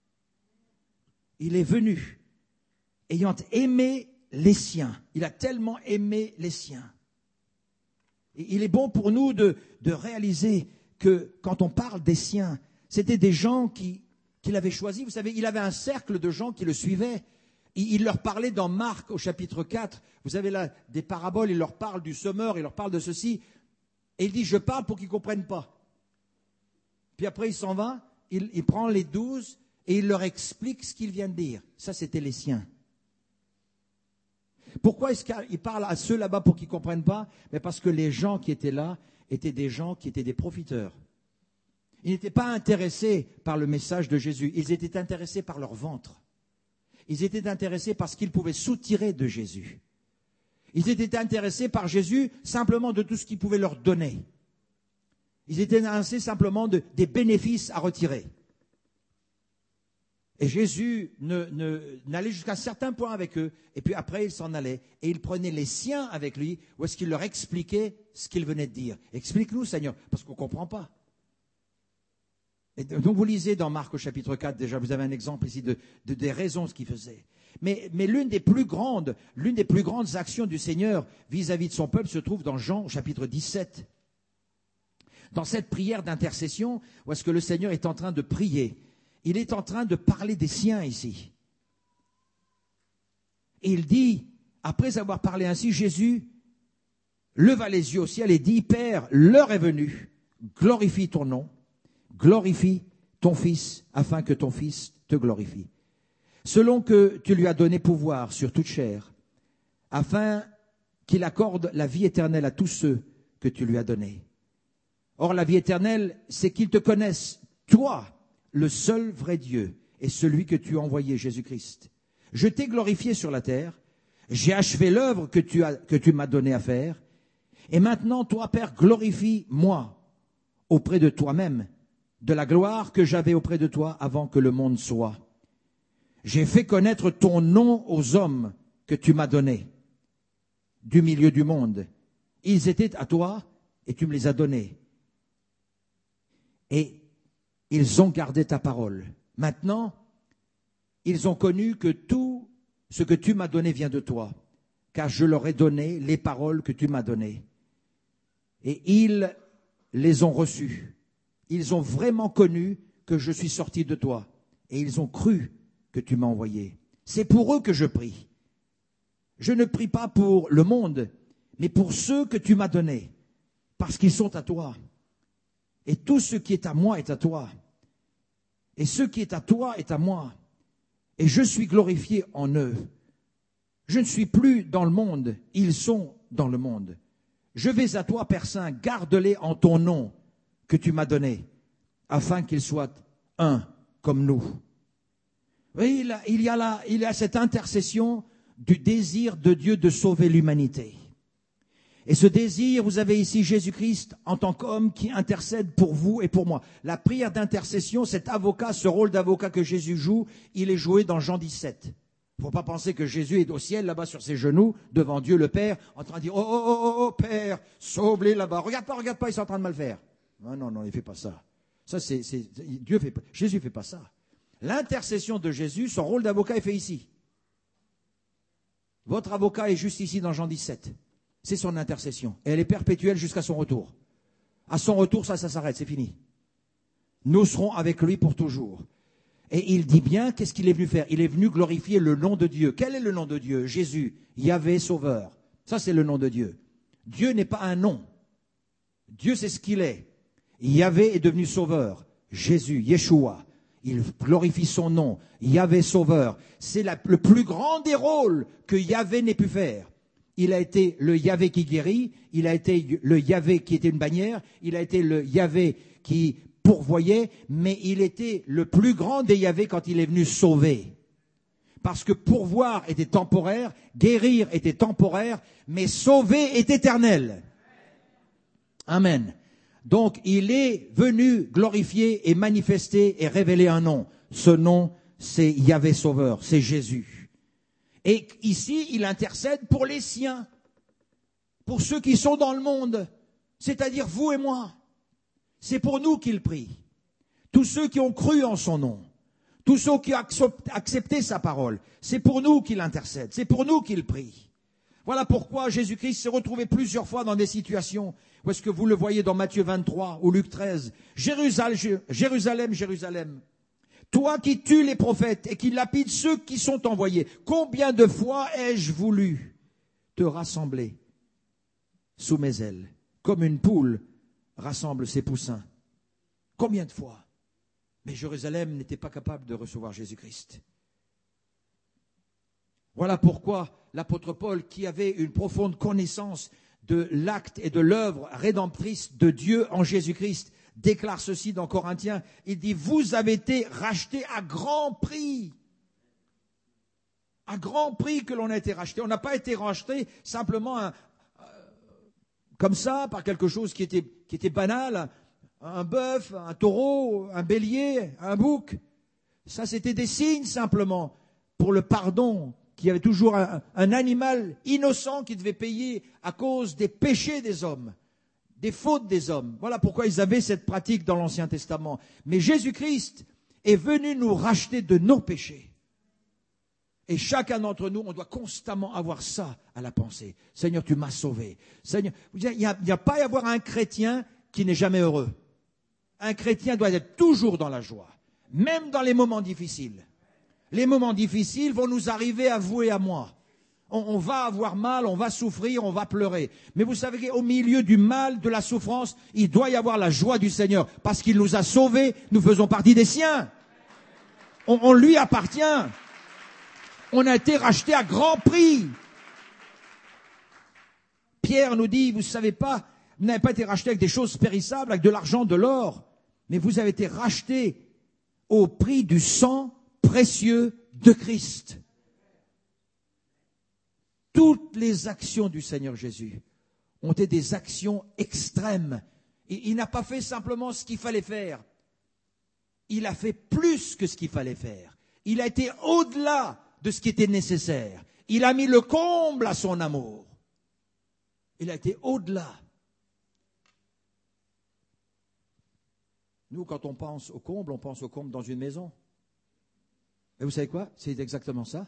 Il est venu, ayant aimé les siens. Il a tellement aimé les siens. Et il est bon pour nous de réaliser que quand on parle des siens, C'était des gens qu'il avait choisis. Vous savez, il avait un cercle de gens qui le suivaient. Il leur parlait dans Marc au chapitre 4. Vous avez là des paraboles, il leur parle du semeur, il leur parle de ceci. Et il dit, je parle pour qu'ils ne comprennent pas. Puis après, il s'en va, il prend les 12 et il leur explique ce qu'il vient de dire. Ça, c'était les siens. Pourquoi est-ce qu'il parle à ceux là-bas pour qu'ils ne comprennent pas? Mais parce que les gens qui étaient là étaient des gens qui étaient des profiteurs. Ils n'étaient pas intéressés par le message de Jésus. Ils étaient intéressés par leur ventre. Ils étaient intéressés par ce qu'ils pouvaient soutirer de Jésus. Ils étaient intéressés par Jésus simplement de tout ce qu'il pouvait leur donner. Ils étaient intéressés simplement des bénéfices à retirer. Et Jésus n'allait jusqu'à un certain point avec eux, et puis après il s'en allait. Et il prenait les siens avec lui, où est-ce qu'il leur expliquait ce qu'il venait de dire. Explique-nous, Seigneur, parce qu'on ne comprend pas. Et donc vous lisez dans Marc au chapitre 4, déjà vous avez un exemple ici des raisons de ce qu'il faisait. Mais l'une des plus grandes actions du Seigneur vis-à-vis de son peuple se trouve dans Jean au chapitre 17. Dans cette prière d'intercession, où est-ce que le Seigneur est en train de prier, il est en train de parler des siens ici. Et il dit, après avoir parlé ainsi, Jésus leva les yeux au ciel et dit, Père, l'heure est venue, glorifie ton nom. Glorifie ton Fils, afin que ton Fils te glorifie. Selon que tu lui as donné pouvoir sur toute chair, afin qu'il accorde la vie éternelle à tous ceux que tu lui as donnés. Or, la vie éternelle, c'est qu'ils te connaissent, toi, le seul vrai Dieu, et celui que tu as envoyé, Jésus-Christ. Je t'ai glorifié sur la terre, j'ai achevé l'œuvre que tu m'as donné à faire, et maintenant, toi, Père, glorifie-moi auprès de toi-même, de la gloire que j'avais auprès de toi avant que le monde soit. J'ai fait connaître ton nom aux hommes que tu m'as donnés du milieu du monde. Ils étaient à toi et tu me les as donnés. Et ils ont gardé ta parole. Maintenant, ils ont connu que tout ce que tu m'as donné vient de toi, car je leur ai donné les paroles que tu m'as données. Et ils les ont reçues. Ils ont vraiment connu que je suis sorti de toi et ils ont cru que tu m'as envoyé. C'est pour eux que je prie. Je ne prie pas pour le monde, mais pour ceux que tu m'as donnés, parce qu'ils sont à toi. Et tout ce qui est à moi est à toi. Et ce qui est à toi est à moi. Et je suis glorifié en eux. Je ne suis plus dans le monde, ils sont dans le monde. Je vais à toi, Père Saint, garde-les en ton nom que tu m'as donné, afin qu'ils soient un comme nous. Oui, il y a cette intercession du désir de Dieu de sauver l'humanité. Et ce désir, vous avez ici Jésus-Christ en tant qu'homme qui intercède pour vous et pour moi. La prière d'intercession, cet avocat, ce rôle d'avocat que Jésus joue, il est joué dans Jean 17. Il ne faut pas penser que Jésus est au ciel, là-bas sur ses genoux, devant Dieu le Père, en train de dire « Oh, Père, sauve-les là-bas. Regarde pas, ils sont en train de mal faire. » Non, il ne fait pas ça. Jésus ne fait pas ça. L'intercession de Jésus, son rôle d'avocat est fait ici. Votre avocat est juste ici dans Jean 17. C'est son intercession. Et elle est perpétuelle jusqu'à son retour. À son retour, ça s'arrête, c'est fini. Nous serons avec lui pour toujours. Et il dit bien, qu'est-ce qu'il est venu faire? Il est venu glorifier le nom de Dieu. Quel est le nom de Dieu? Jésus, Yahvé, Sauveur. Ça, c'est le nom de Dieu. Dieu n'est pas un nom. Dieu, c'est ce qu'il est. Yahvé est devenu Sauveur. Jésus, Yeshua. Il glorifie son nom. Yahvé, Sauveur. C'est le plus grand des rôles que Yahvé n'ait pu faire. Il a été le Yahvé qui guérit. Il a été le Yahvé qui était une bannière. Il a été le Yahvé qui pourvoyait, mais il était le plus grand des Yahvé quand il est venu sauver. Parce que pourvoir était temporaire, guérir était temporaire, mais sauver est éternel. Amen. Donc il est venu glorifier et manifester et révéler un nom. Ce nom, c'est Yahvé Sauveur, c'est Jésus. Et ici, il intercède pour les siens, pour ceux qui sont dans le monde, c'est-à-dire vous et moi. C'est pour nous qu'il prie. Tous ceux qui ont cru en son nom, tous ceux qui ont accepté sa parole, c'est pour nous qu'il intercède, c'est pour nous qu'il prie. Voilà pourquoi Jésus-Christ s'est retrouvé plusieurs fois dans des situations où est-ce que vous le voyez dans Matthieu 23 ou Luc 13. Jérusalem, Jérusalem, Jérusalem, toi qui tues les prophètes et qui lapides ceux qui sont envoyés, combien de fois ai-je voulu te rassembler sous mes ailes, comme une poule rassemble ses poussins. Combien de fois? Mais Jérusalem n'était pas capable de recevoir Jésus-Christ. Voilà pourquoi l'apôtre Paul, qui avait une profonde connaissance de l'acte et de l'œuvre rédemptrice de Dieu en Jésus-Christ, déclare ceci dans Corinthiens. Il dit, vous avez été rachetés à grand prix. À grand prix que l'on a été racheté. On n'a pas été racheté simplement comme ça, par quelque chose qui était banal, un bœuf, un taureau, un bélier, un bouc. Ça, c'était des signes simplement pour le pardon, qu'il y avait toujours un animal innocent qui devait payer à cause des péchés des hommes, des fautes des hommes. Voilà pourquoi ils avaient cette pratique dans l'Ancien Testament. Mais Jésus-Christ est venu nous racheter de nos péchés. Et chacun d'entre nous, on doit constamment avoir ça à la pensée. Seigneur, tu m'as sauvé. Seigneur, il n'y a pas à y avoir un chrétien qui n'est jamais heureux. Un chrétien doit être toujours dans la joie, même dans les moments difficiles. Les moments difficiles vont nous arriver à vous et à moi. On va avoir mal, on va souffrir, on va pleurer. Mais vous savez qu'au milieu du mal, de la souffrance, il doit y avoir la joie du Seigneur. Parce qu'il nous a sauvés, nous faisons partie des siens. On lui appartient. On a été rachetés à grand prix. Pierre nous dit, vous ne savez pas, vous n'avez pas été rachetés avec des choses périssables, avec de l'argent, de l'or, mais vous avez été rachetés au prix du sang précieux de Christ. Toutes les actions du Seigneur Jésus ont été des actions extrêmes. Il n'a pas fait simplement ce qu'il fallait faire. Il a fait plus que ce qu'il fallait faire. Il a été au-delà de ce qui était nécessaire. Il a mis le comble à son amour. Il a été au-delà. Nous, quand on pense au comble dans une maison. Et vous savez quoi? C'est exactement ça.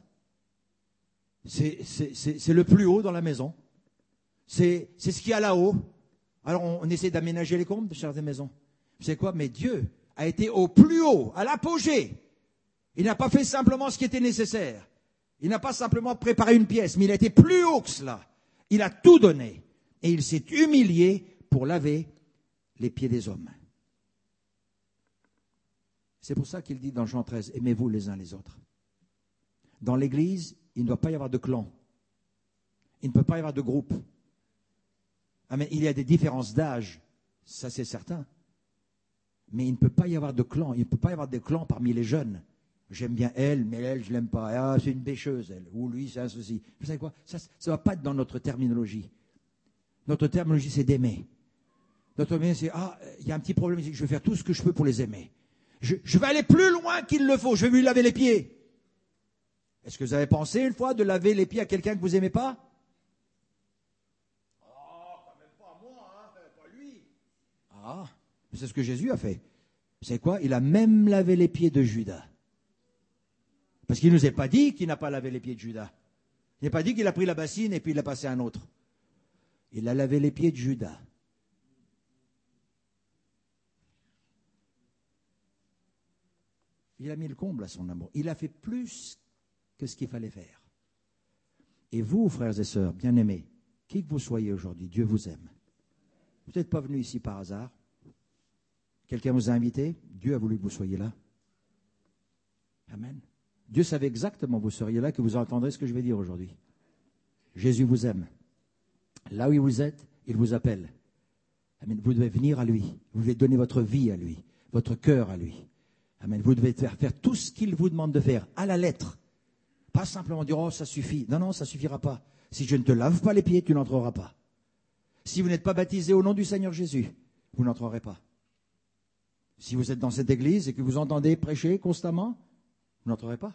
C'est le plus haut dans la maison. C'est ce qu'il y a là-haut. Alors on essaie d'aménager les combles de certaines maisons. Vous savez quoi? Mais Dieu a été au plus haut, à l'apogée. Il n'a pas fait simplement ce qui était nécessaire. Il n'a pas simplement préparé une pièce, mais il a été plus haut que cela. Il a tout donné. Et il s'est humilié pour laver les pieds des hommes. C'est pour ça qu'il dit dans Jean 13, aimez-vous les uns les autres. Dans l'Église, il ne doit pas y avoir de clan. Il ne peut pas y avoir de groupe. Ah, mais il y a des différences d'âge, ça c'est certain. Mais il ne peut pas y avoir de clan. Il ne peut pas y avoir de clan parmi les jeunes. J'aime bien elle, mais elle, je ne l'aime pas. Ah, c'est une bêcheuse, elle. Ou lui, c'est un ceci. Vous savez quoi? Ça ne va pas être dans notre terminologie. Notre terminologie, c'est d'aimer. Notre terminologie, c'est, il y a un petit problème, je vais faire tout ce que je peux pour les aimer. Je vais aller plus loin qu'il le faut. Je vais lui laver les pieds. Est-ce que vous avez pensé une fois de laver les pieds à quelqu'un que vous n'aimez pas? Quand même pas moi, pas lui. C'est ce que Jésus a fait. Vous savez quoi? Il a même lavé les pieds de Judas. Parce qu'il ne nous a pas dit qu'il n'a pas lavé les pieds de Judas. Il n'a pas dit qu'il a pris la bassine et puis il l'a passé à un autre. Il a lavé les pieds de Judas. Il a mis le comble à son amour. Il a fait plus que ce qu'il fallait faire. Et vous, frères et sœurs, bien-aimés, qui que vous soyez aujourd'hui, Dieu vous aime. Vous n'êtes pas venus ici par hasard. Quelqu'un vous a invité. Dieu a voulu que vous soyez là. Amen. Dieu savait exactement que vous seriez là, que vous entendrez ce que je vais dire aujourd'hui. Jésus vous aime. Là où vous êtes, il vous appelle. Amen. Vous devez venir à lui. Vous devez donner votre vie à lui, votre cœur à lui. Amen. Vous devez faire tout ce qu'il vous demande de faire, à la lettre. Pas simplement dire, ça suffit. Non, ça suffira pas. Si je ne te lave pas les pieds, tu n'entreras pas. Si vous n'êtes pas baptisé au nom du Seigneur Jésus, vous n'entrerez pas. Si vous êtes dans cette église et que vous entendez prêcher constamment, vous n'entrerez pas.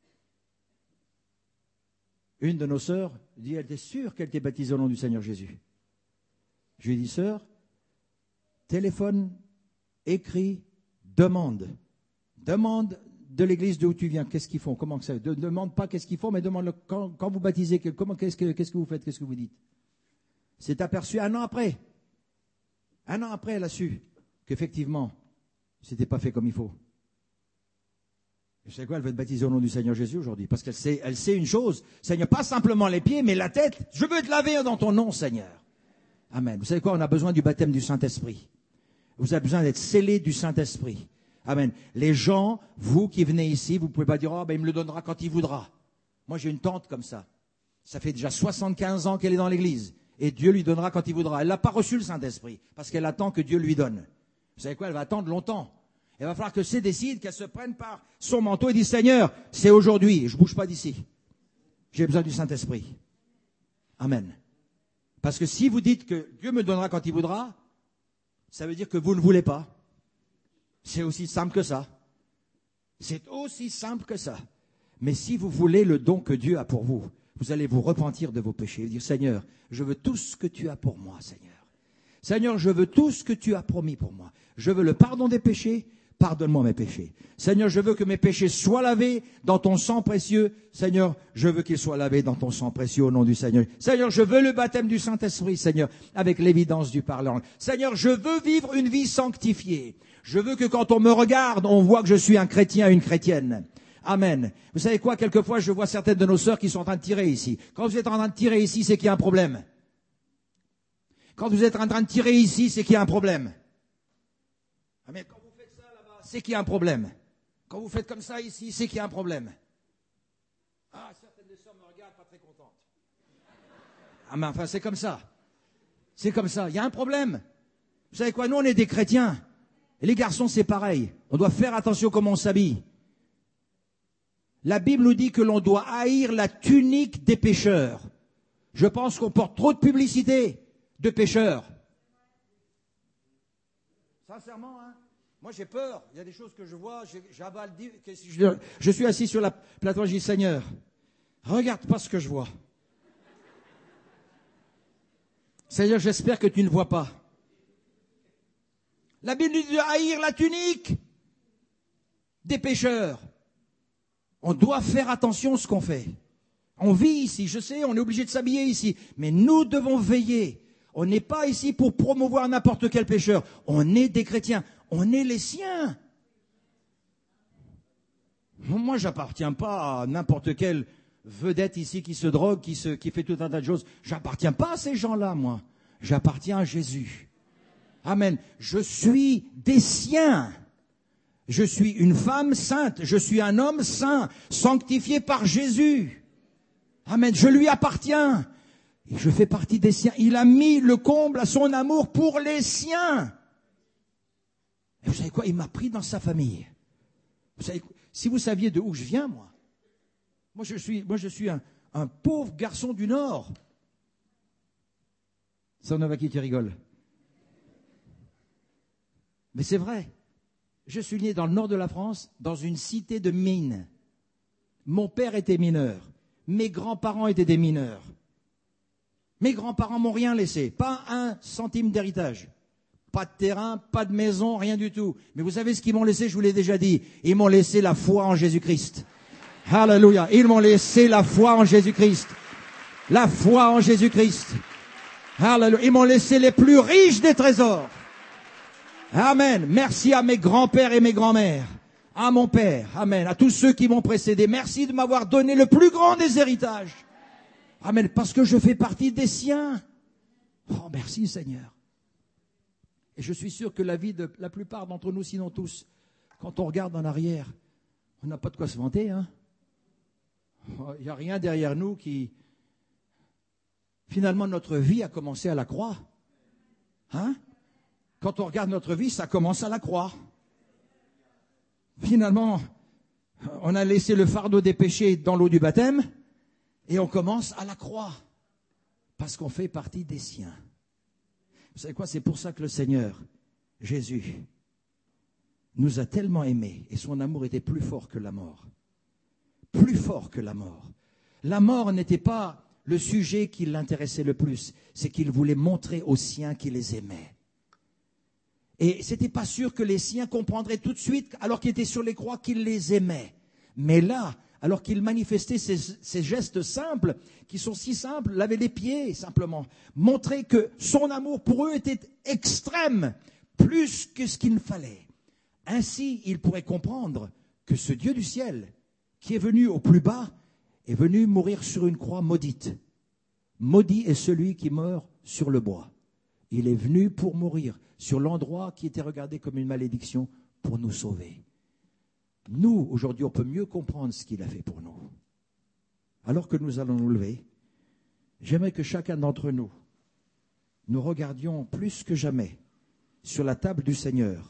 Une de nos sœurs dit, elle était sûre qu'elle était baptisée au nom du Seigneur Jésus. Je lui ai dit, sœur, téléphone, écris, demande de l'église d'où tu viens, qu'est-ce qu'ils font? Comment que ça? Ne demande pas qu'est-ce qu'ils font, mais demande quand vous baptisez, qu'est-ce que vous faites? Qu'est-ce que vous dites? C'est aperçu un an après. Un an après, elle a su qu'effectivement, c'était pas fait comme il faut. Et vous savez quoi? Elle veut te baptiser au nom du Seigneur Jésus aujourd'hui, parce qu'elle sait une chose, Seigneur, pas simplement les pieds, mais la tête. Je veux te laver dans ton nom, Seigneur. Amen. Vous savez quoi? On a besoin du baptême du Saint-Esprit. Vous avez besoin d'être scellé du Saint-Esprit. Amen. Les gens, vous qui venez ici, vous ne pouvez pas dire, oh, ben, il me le donnera quand il voudra. Moi, j'ai une tante comme ça. Ça fait déjà 75 ans qu'elle est dans l'église. Et Dieu lui donnera quand il voudra. Elle n'a pas reçu le Saint-Esprit, parce qu'elle attend que Dieu lui donne. Vous savez quoi? Elle va attendre longtemps. Il va falloir que c'est décide, qu'elle se prenne par son manteau et dise, Seigneur, c'est aujourd'hui, je ne bouge pas d'ici. J'ai besoin du Saint-Esprit. Amen. Parce que si vous dites que Dieu me donnera quand il voudra, ça veut dire que vous ne voulez pas. C'est aussi simple que ça. C'est aussi simple que ça. Mais si vous voulez le don que Dieu a pour vous, vous allez vous repentir de vos péchés et dire, Seigneur, je veux tout ce que tu as pour moi, Seigneur. Seigneur, je veux tout ce que tu as promis pour moi. Je veux le pardon des péchés. Pardonne-moi mes péchés. Seigneur, je veux que mes péchés soient lavés dans ton sang précieux. Seigneur, je veux qu'ils soient lavés dans ton sang précieux au nom du Seigneur. Seigneur, je veux le baptême du Saint-Esprit, Seigneur, avec l'évidence du parlant. Seigneur, je veux vivre une vie sanctifiée. Je veux que quand on me regarde, on voit que je suis un chrétien, une chrétienne. Amen. Vous savez quoi? Quelquefois, je vois certaines de nos sœurs qui sont en train de tirer ici. Quand vous êtes en train de tirer ici, c'est qu'il y a un problème. Quand vous êtes en train de tirer ici, c'est qu'il y a un problème. Amen. Quand vous faites ça là-bas, c'est qu'il y a un problème. Quand vous faites comme ça ici, c'est qu'il y a un problème. Ah, certaines des sœurs me regardent pas très contentes. Ah, mais enfin, c'est comme ça. C'est comme ça. Il y a un problème. Vous savez quoi? Nous, on est des chrétiens. Et les garçons, c'est pareil. On doit faire attention comment on s'habille. La Bible nous dit que l'on doit haïr la tunique des pécheurs. Je pense qu'on porte trop de publicité de pécheurs. Sincèrement, hein? Moi j'ai peur. Il y a des choses que je vois, j'avale. Je suis assis sur la plateforme, je dis, Seigneur, regarde pas ce que je vois. Seigneur, j'espère que tu ne vois pas. La Bible dit de haïr la tunique des pécheurs. On doit faire attention à ce qu'on fait. On vit ici, je sais, on est obligé de s'habiller ici, mais nous devons veiller. On n'est pas ici pour promouvoir n'importe quel pécheur. On est des chrétiens. On est les siens. Moi, j'appartiens pas à n'importe quelle vedette ici qui se drogue, qui fait tout un tas de choses. J'appartiens pas à ces gens-là, moi. J'appartiens à Jésus. Amen. Je suis des siens. Je suis une femme sainte. Je suis un homme saint, sanctifié par Jésus. Amen. Je lui appartiens. Et je fais partie des siens. Il a mis le comble à son amour pour les siens. Et vous savez quoi? Il m'a pris dans sa famille. Vous savez, si vous saviez de où je viens, moi je suis un pauvre garçon du Nord. Sanovaki, tu rigoles. Mais c'est vrai. Je suis né dans le nord de la France, dans une cité de mines. Mon père était mineur. Mes grands-parents étaient des mineurs. Mes grands-parents m'ont rien laissé, pas un centime d'héritage. Pas de terrain, pas de maison, rien du tout. Mais vous savez ce qu'ils m'ont laissé, je vous l'ai déjà dit. Ils m'ont laissé la foi en Jésus-Christ. Alléluia. Ils m'ont laissé la foi en Jésus-Christ. La foi en Jésus-Christ. Alléluia. Ils m'ont laissé les plus riches des trésors. Amen. Merci à mes grands-pères et mes grands-mères. À mon père. Amen. À tous ceux qui m'ont précédé. Merci de m'avoir donné le plus grand des héritages. Amen. Parce que je fais partie des siens. Oh, merci Seigneur. Et je suis sûr que la vie de la plupart d'entre nous, sinon tous, quand on regarde en arrière, on n'a pas de quoi se vanter, hein. Il n'y a rien derrière nous qui... Finalement, notre vie a commencé à la croix. Hein? Quand on regarde notre vie, ça commence à la croix. Finalement, on a laissé le fardeau des péchés dans l'eau du baptême et on commence à la croix. Parce qu'on fait partie des siens. Vous savez quoi? C'est pour ça que le Seigneur, Jésus, nous a tellement aimés et son amour était plus fort que la mort. Plus fort que la mort. La mort n'était pas le sujet qui l'intéressait le plus, c'est qu'il voulait montrer aux siens qu'il les aimait. Et c'était pas sûr que les siens comprendraient tout de suite, alors qu'il était sur les croix, qu'il les aimait. Mais là, alors qu'il manifestait ces gestes simples, qui sont si simples, laver les pieds simplement, montrer que son amour pour eux était extrême, plus que ce qu'il fallait. Ainsi, il pourrait comprendre que ce Dieu du ciel, qui est venu au plus bas, est venu mourir sur une croix maudite. Maudit est celui qui meurt sur le bois. Il est venu pour mourir sur l'endroit qui était regardé comme une malédiction pour nous sauver. Nous, aujourd'hui, on peut mieux comprendre ce qu'il a fait pour nous. Alors que nous allons nous lever, j'aimerais que chacun d'entre nous, nous regardions plus que jamais sur la table du Seigneur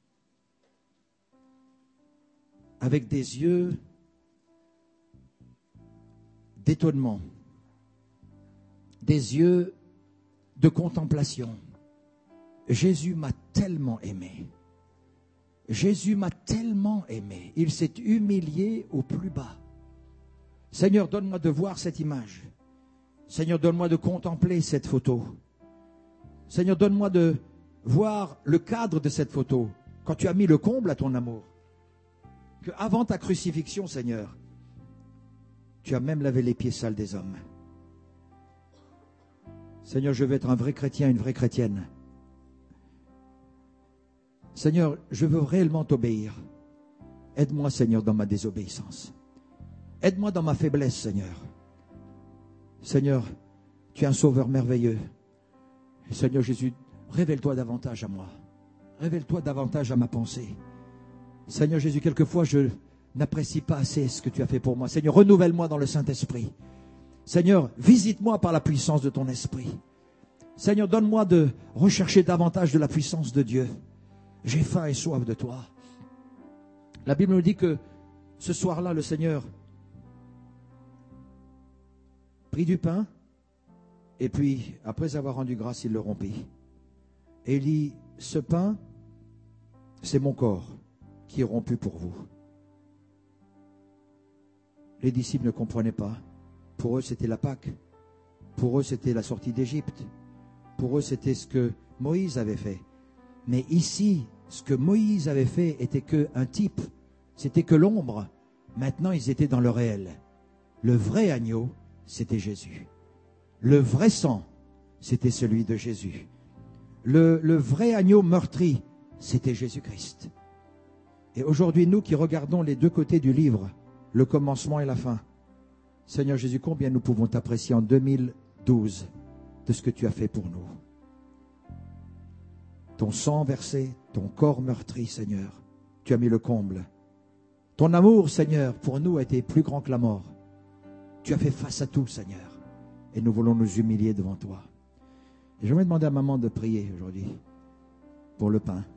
avec des yeux d'étonnement, des yeux de contemplation. Jésus m'a tellement aimé. Jésus m'a tellement aimé. Il s'est humilié au plus bas. Seigneur, donne-moi de voir cette image. Seigneur, donne-moi de contempler cette photo. Seigneur, donne-moi de voir le cadre de cette photo. Quand tu as mis le comble à ton amour. Que avant ta crucifixion, Seigneur, tu as même lavé les pieds sales des hommes. Seigneur, je veux être un vrai chrétien, une vraie chrétienne. Seigneur, je veux réellement t'obéir. Aide-moi, Seigneur, dans ma désobéissance. Aide-moi dans ma faiblesse, Seigneur. Seigneur, tu es un sauveur merveilleux. Seigneur Jésus, révèle-toi davantage à moi. Révèle-toi davantage à ma pensée. Seigneur Jésus, quelquefois, je n'apprécie pas assez ce que tu as fait pour moi. Seigneur, renouvelle-moi dans le Saint-Esprit. Seigneur, visite-moi par la puissance de ton esprit. Seigneur, donne-moi de rechercher davantage de la puissance de Dieu. J'ai faim et soif de toi. La Bible nous dit que ce soir-là, le Seigneur prit du pain et puis, après avoir rendu grâce, il le rompit. Et il dit, ce pain, c'est mon corps qui est rompu pour vous. Les disciples ne comprenaient pas. Pour eux, c'était la Pâque. Pour eux, c'était la sortie d'Égypte. Pour eux, c'était ce que Moïse avait fait. Mais ici, ce que Moïse avait fait était qu'un type, c'était que l'ombre. Maintenant, ils étaient dans le réel. Le vrai agneau, c'était Jésus. Le vrai sang, c'était celui de Jésus. Le vrai agneau meurtri, c'était Jésus-Christ. Et aujourd'hui, nous qui regardons les deux côtés du livre, le commencement et la fin, Seigneur Jésus, combien nous pouvons t'apprécier en 2012 de ce que tu as fait pour nous. Ton sang versé, ton corps meurtri, Seigneur, tu as mis le comble. Ton amour, Seigneur, pour nous a été plus grand que la mort. Tu as fait face à tout, Seigneur, et nous voulons nous humilier devant toi. Et j'aimerais demander à maman de prier aujourd'hui pour le pain.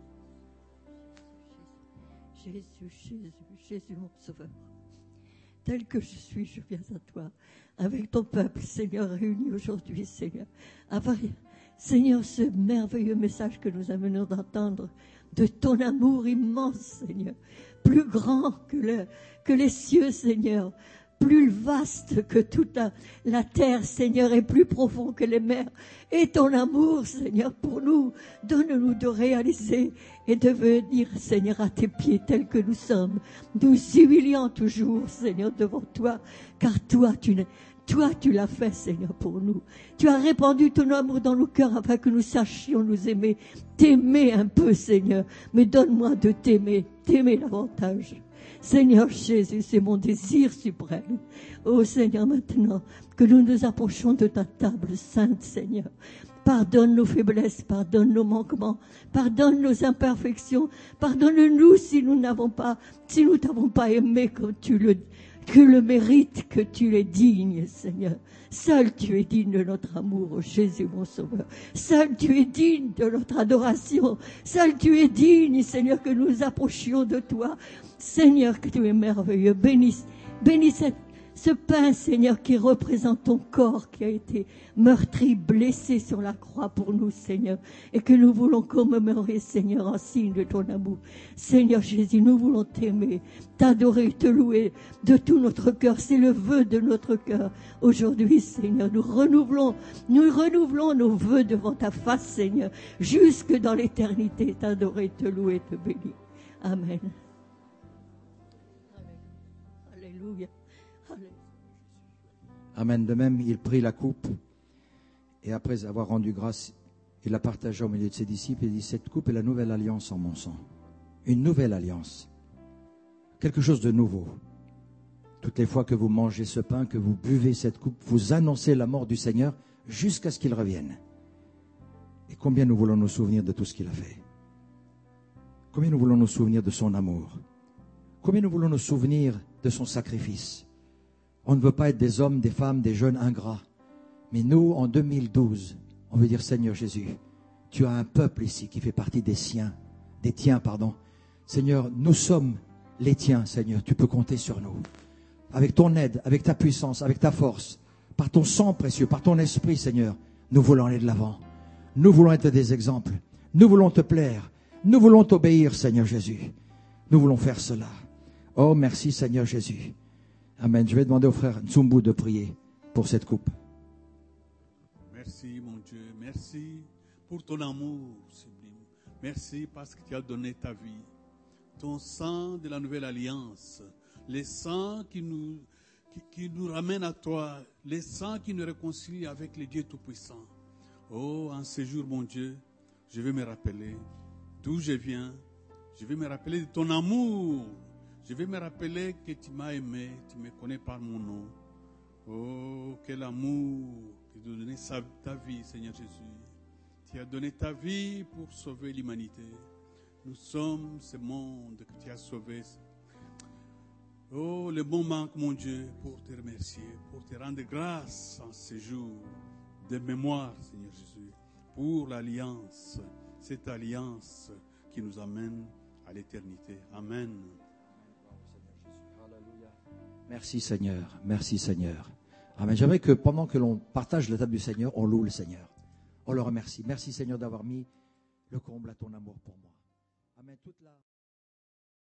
Jésus, Jésus, Jésus, mon sauveur. Tel que je suis, je viens à toi, avec ton peuple, Seigneur, réuni aujourd'hui, Seigneur. Seigneur, ce merveilleux message que nous venons d'entendre, de ton amour immense, Seigneur, plus grand que les cieux, Seigneur, plus vaste que toute la terre, Seigneur, et plus profond que les mers. Et ton amour, Seigneur, pour nous, donne-nous de réaliser et de venir, Seigneur, à tes pieds tels que nous sommes, nous humiliant toujours, Seigneur, devant toi, car toi, tu l'as fait, Seigneur, pour nous. Tu as répandu ton amour dans nos cœurs afin que nous sachions nous aimer, t'aimer un peu, Seigneur, mais donne-moi de t'aimer davantage. Seigneur Jésus, c'est mon désir suprême. Oh Seigneur, maintenant que nous nous approchons de ta table sainte, Seigneur, pardonne nos faiblesses, pardonne nos manquements, pardonne nos imperfections, pardonne-nous si nous t'avons pas aimé comme tu le mérites, que tu es digne, Seigneur. Seul tu es digne de notre amour, oh Jésus mon Sauveur. Seul tu es digne de notre adoration. Seul tu es digne, Seigneur, que nous approchions de toi. Seigneur, que tu es merveilleux. Bénis Ce pain, Seigneur, qui représente ton corps qui a été meurtri, blessé sur la croix pour nous, Seigneur, et que nous voulons commémorer, Seigneur, en signe de ton amour. Seigneur Jésus, nous voulons t'aimer, t'adorer, te louer de tout notre cœur. C'est le vœu de notre cœur. Aujourd'hui, Seigneur, nous renouvelons nos vœux devant ta face, Seigneur, jusque dans l'éternité, t'adorer, te louer, te bénir. Amen. Alléluia. Amen. De même, il prit la coupe et après avoir rendu grâce, il la partagea au milieu de ses disciples et dit, cette coupe est la nouvelle alliance en mon sang. Une nouvelle alliance. Quelque chose de nouveau. Toutes les fois que vous mangez ce pain, que vous buvez cette coupe, vous annoncez la mort du Seigneur jusqu'à ce qu'il revienne. Et combien nous voulons nous souvenir de tout ce qu'il a fait. Combien nous voulons nous souvenir de son amour. Combien nous voulons nous souvenir de son sacrifice. On ne veut pas être des hommes, des femmes, des jeunes ingrats. Mais nous, en 2012, on veut dire, Seigneur Jésus, tu as un peuple ici qui fait partie des tiens. Seigneur, nous sommes les tiens, Seigneur. Tu peux compter sur nous. Avec ton aide, avec ta puissance, avec ta force, par ton sang précieux, par ton esprit, Seigneur, nous voulons aller de l'avant. Nous voulons être des exemples. Nous voulons te plaire. Nous voulons t'obéir, Seigneur Jésus. Nous voulons faire cela. Oh, merci, Seigneur Jésus. Amen. Je vais demander au frère Nzumbu de prier pour cette coupe. Merci, mon Dieu. Merci pour ton amour sublime. Merci parce que tu as donné ta vie. Ton sang de la nouvelle alliance. Les sangs qui nous ramènent à toi. Les sangs qui nous réconcilient avec le Dieu Tout-Puissant. Oh, en ce jour, mon Dieu, je vais me rappeler d'où je viens. Je vais me rappeler de ton amour. Je vais me rappeler que tu m'as aimé, tu me connais par mon nom. Oh, quel amour que tu as donné ta vie, Seigneur Jésus. Tu as donné ta vie pour sauver l'humanité. Nous sommes ce monde que tu as sauvé. Oh, le bon manque, mon Dieu, pour te remercier, pour te rendre grâce en ce jour de mémoire, Seigneur Jésus, pour l'alliance, cette alliance qui nous amène à l'éternité. Amen. Merci Seigneur, merci Seigneur. Amen. J'aimerais que pendant que l'on partage la table du Seigneur, on loue le Seigneur. On le remercie. Merci Seigneur d'avoir mis le comble à ton amour pour moi. Amen. Toute la...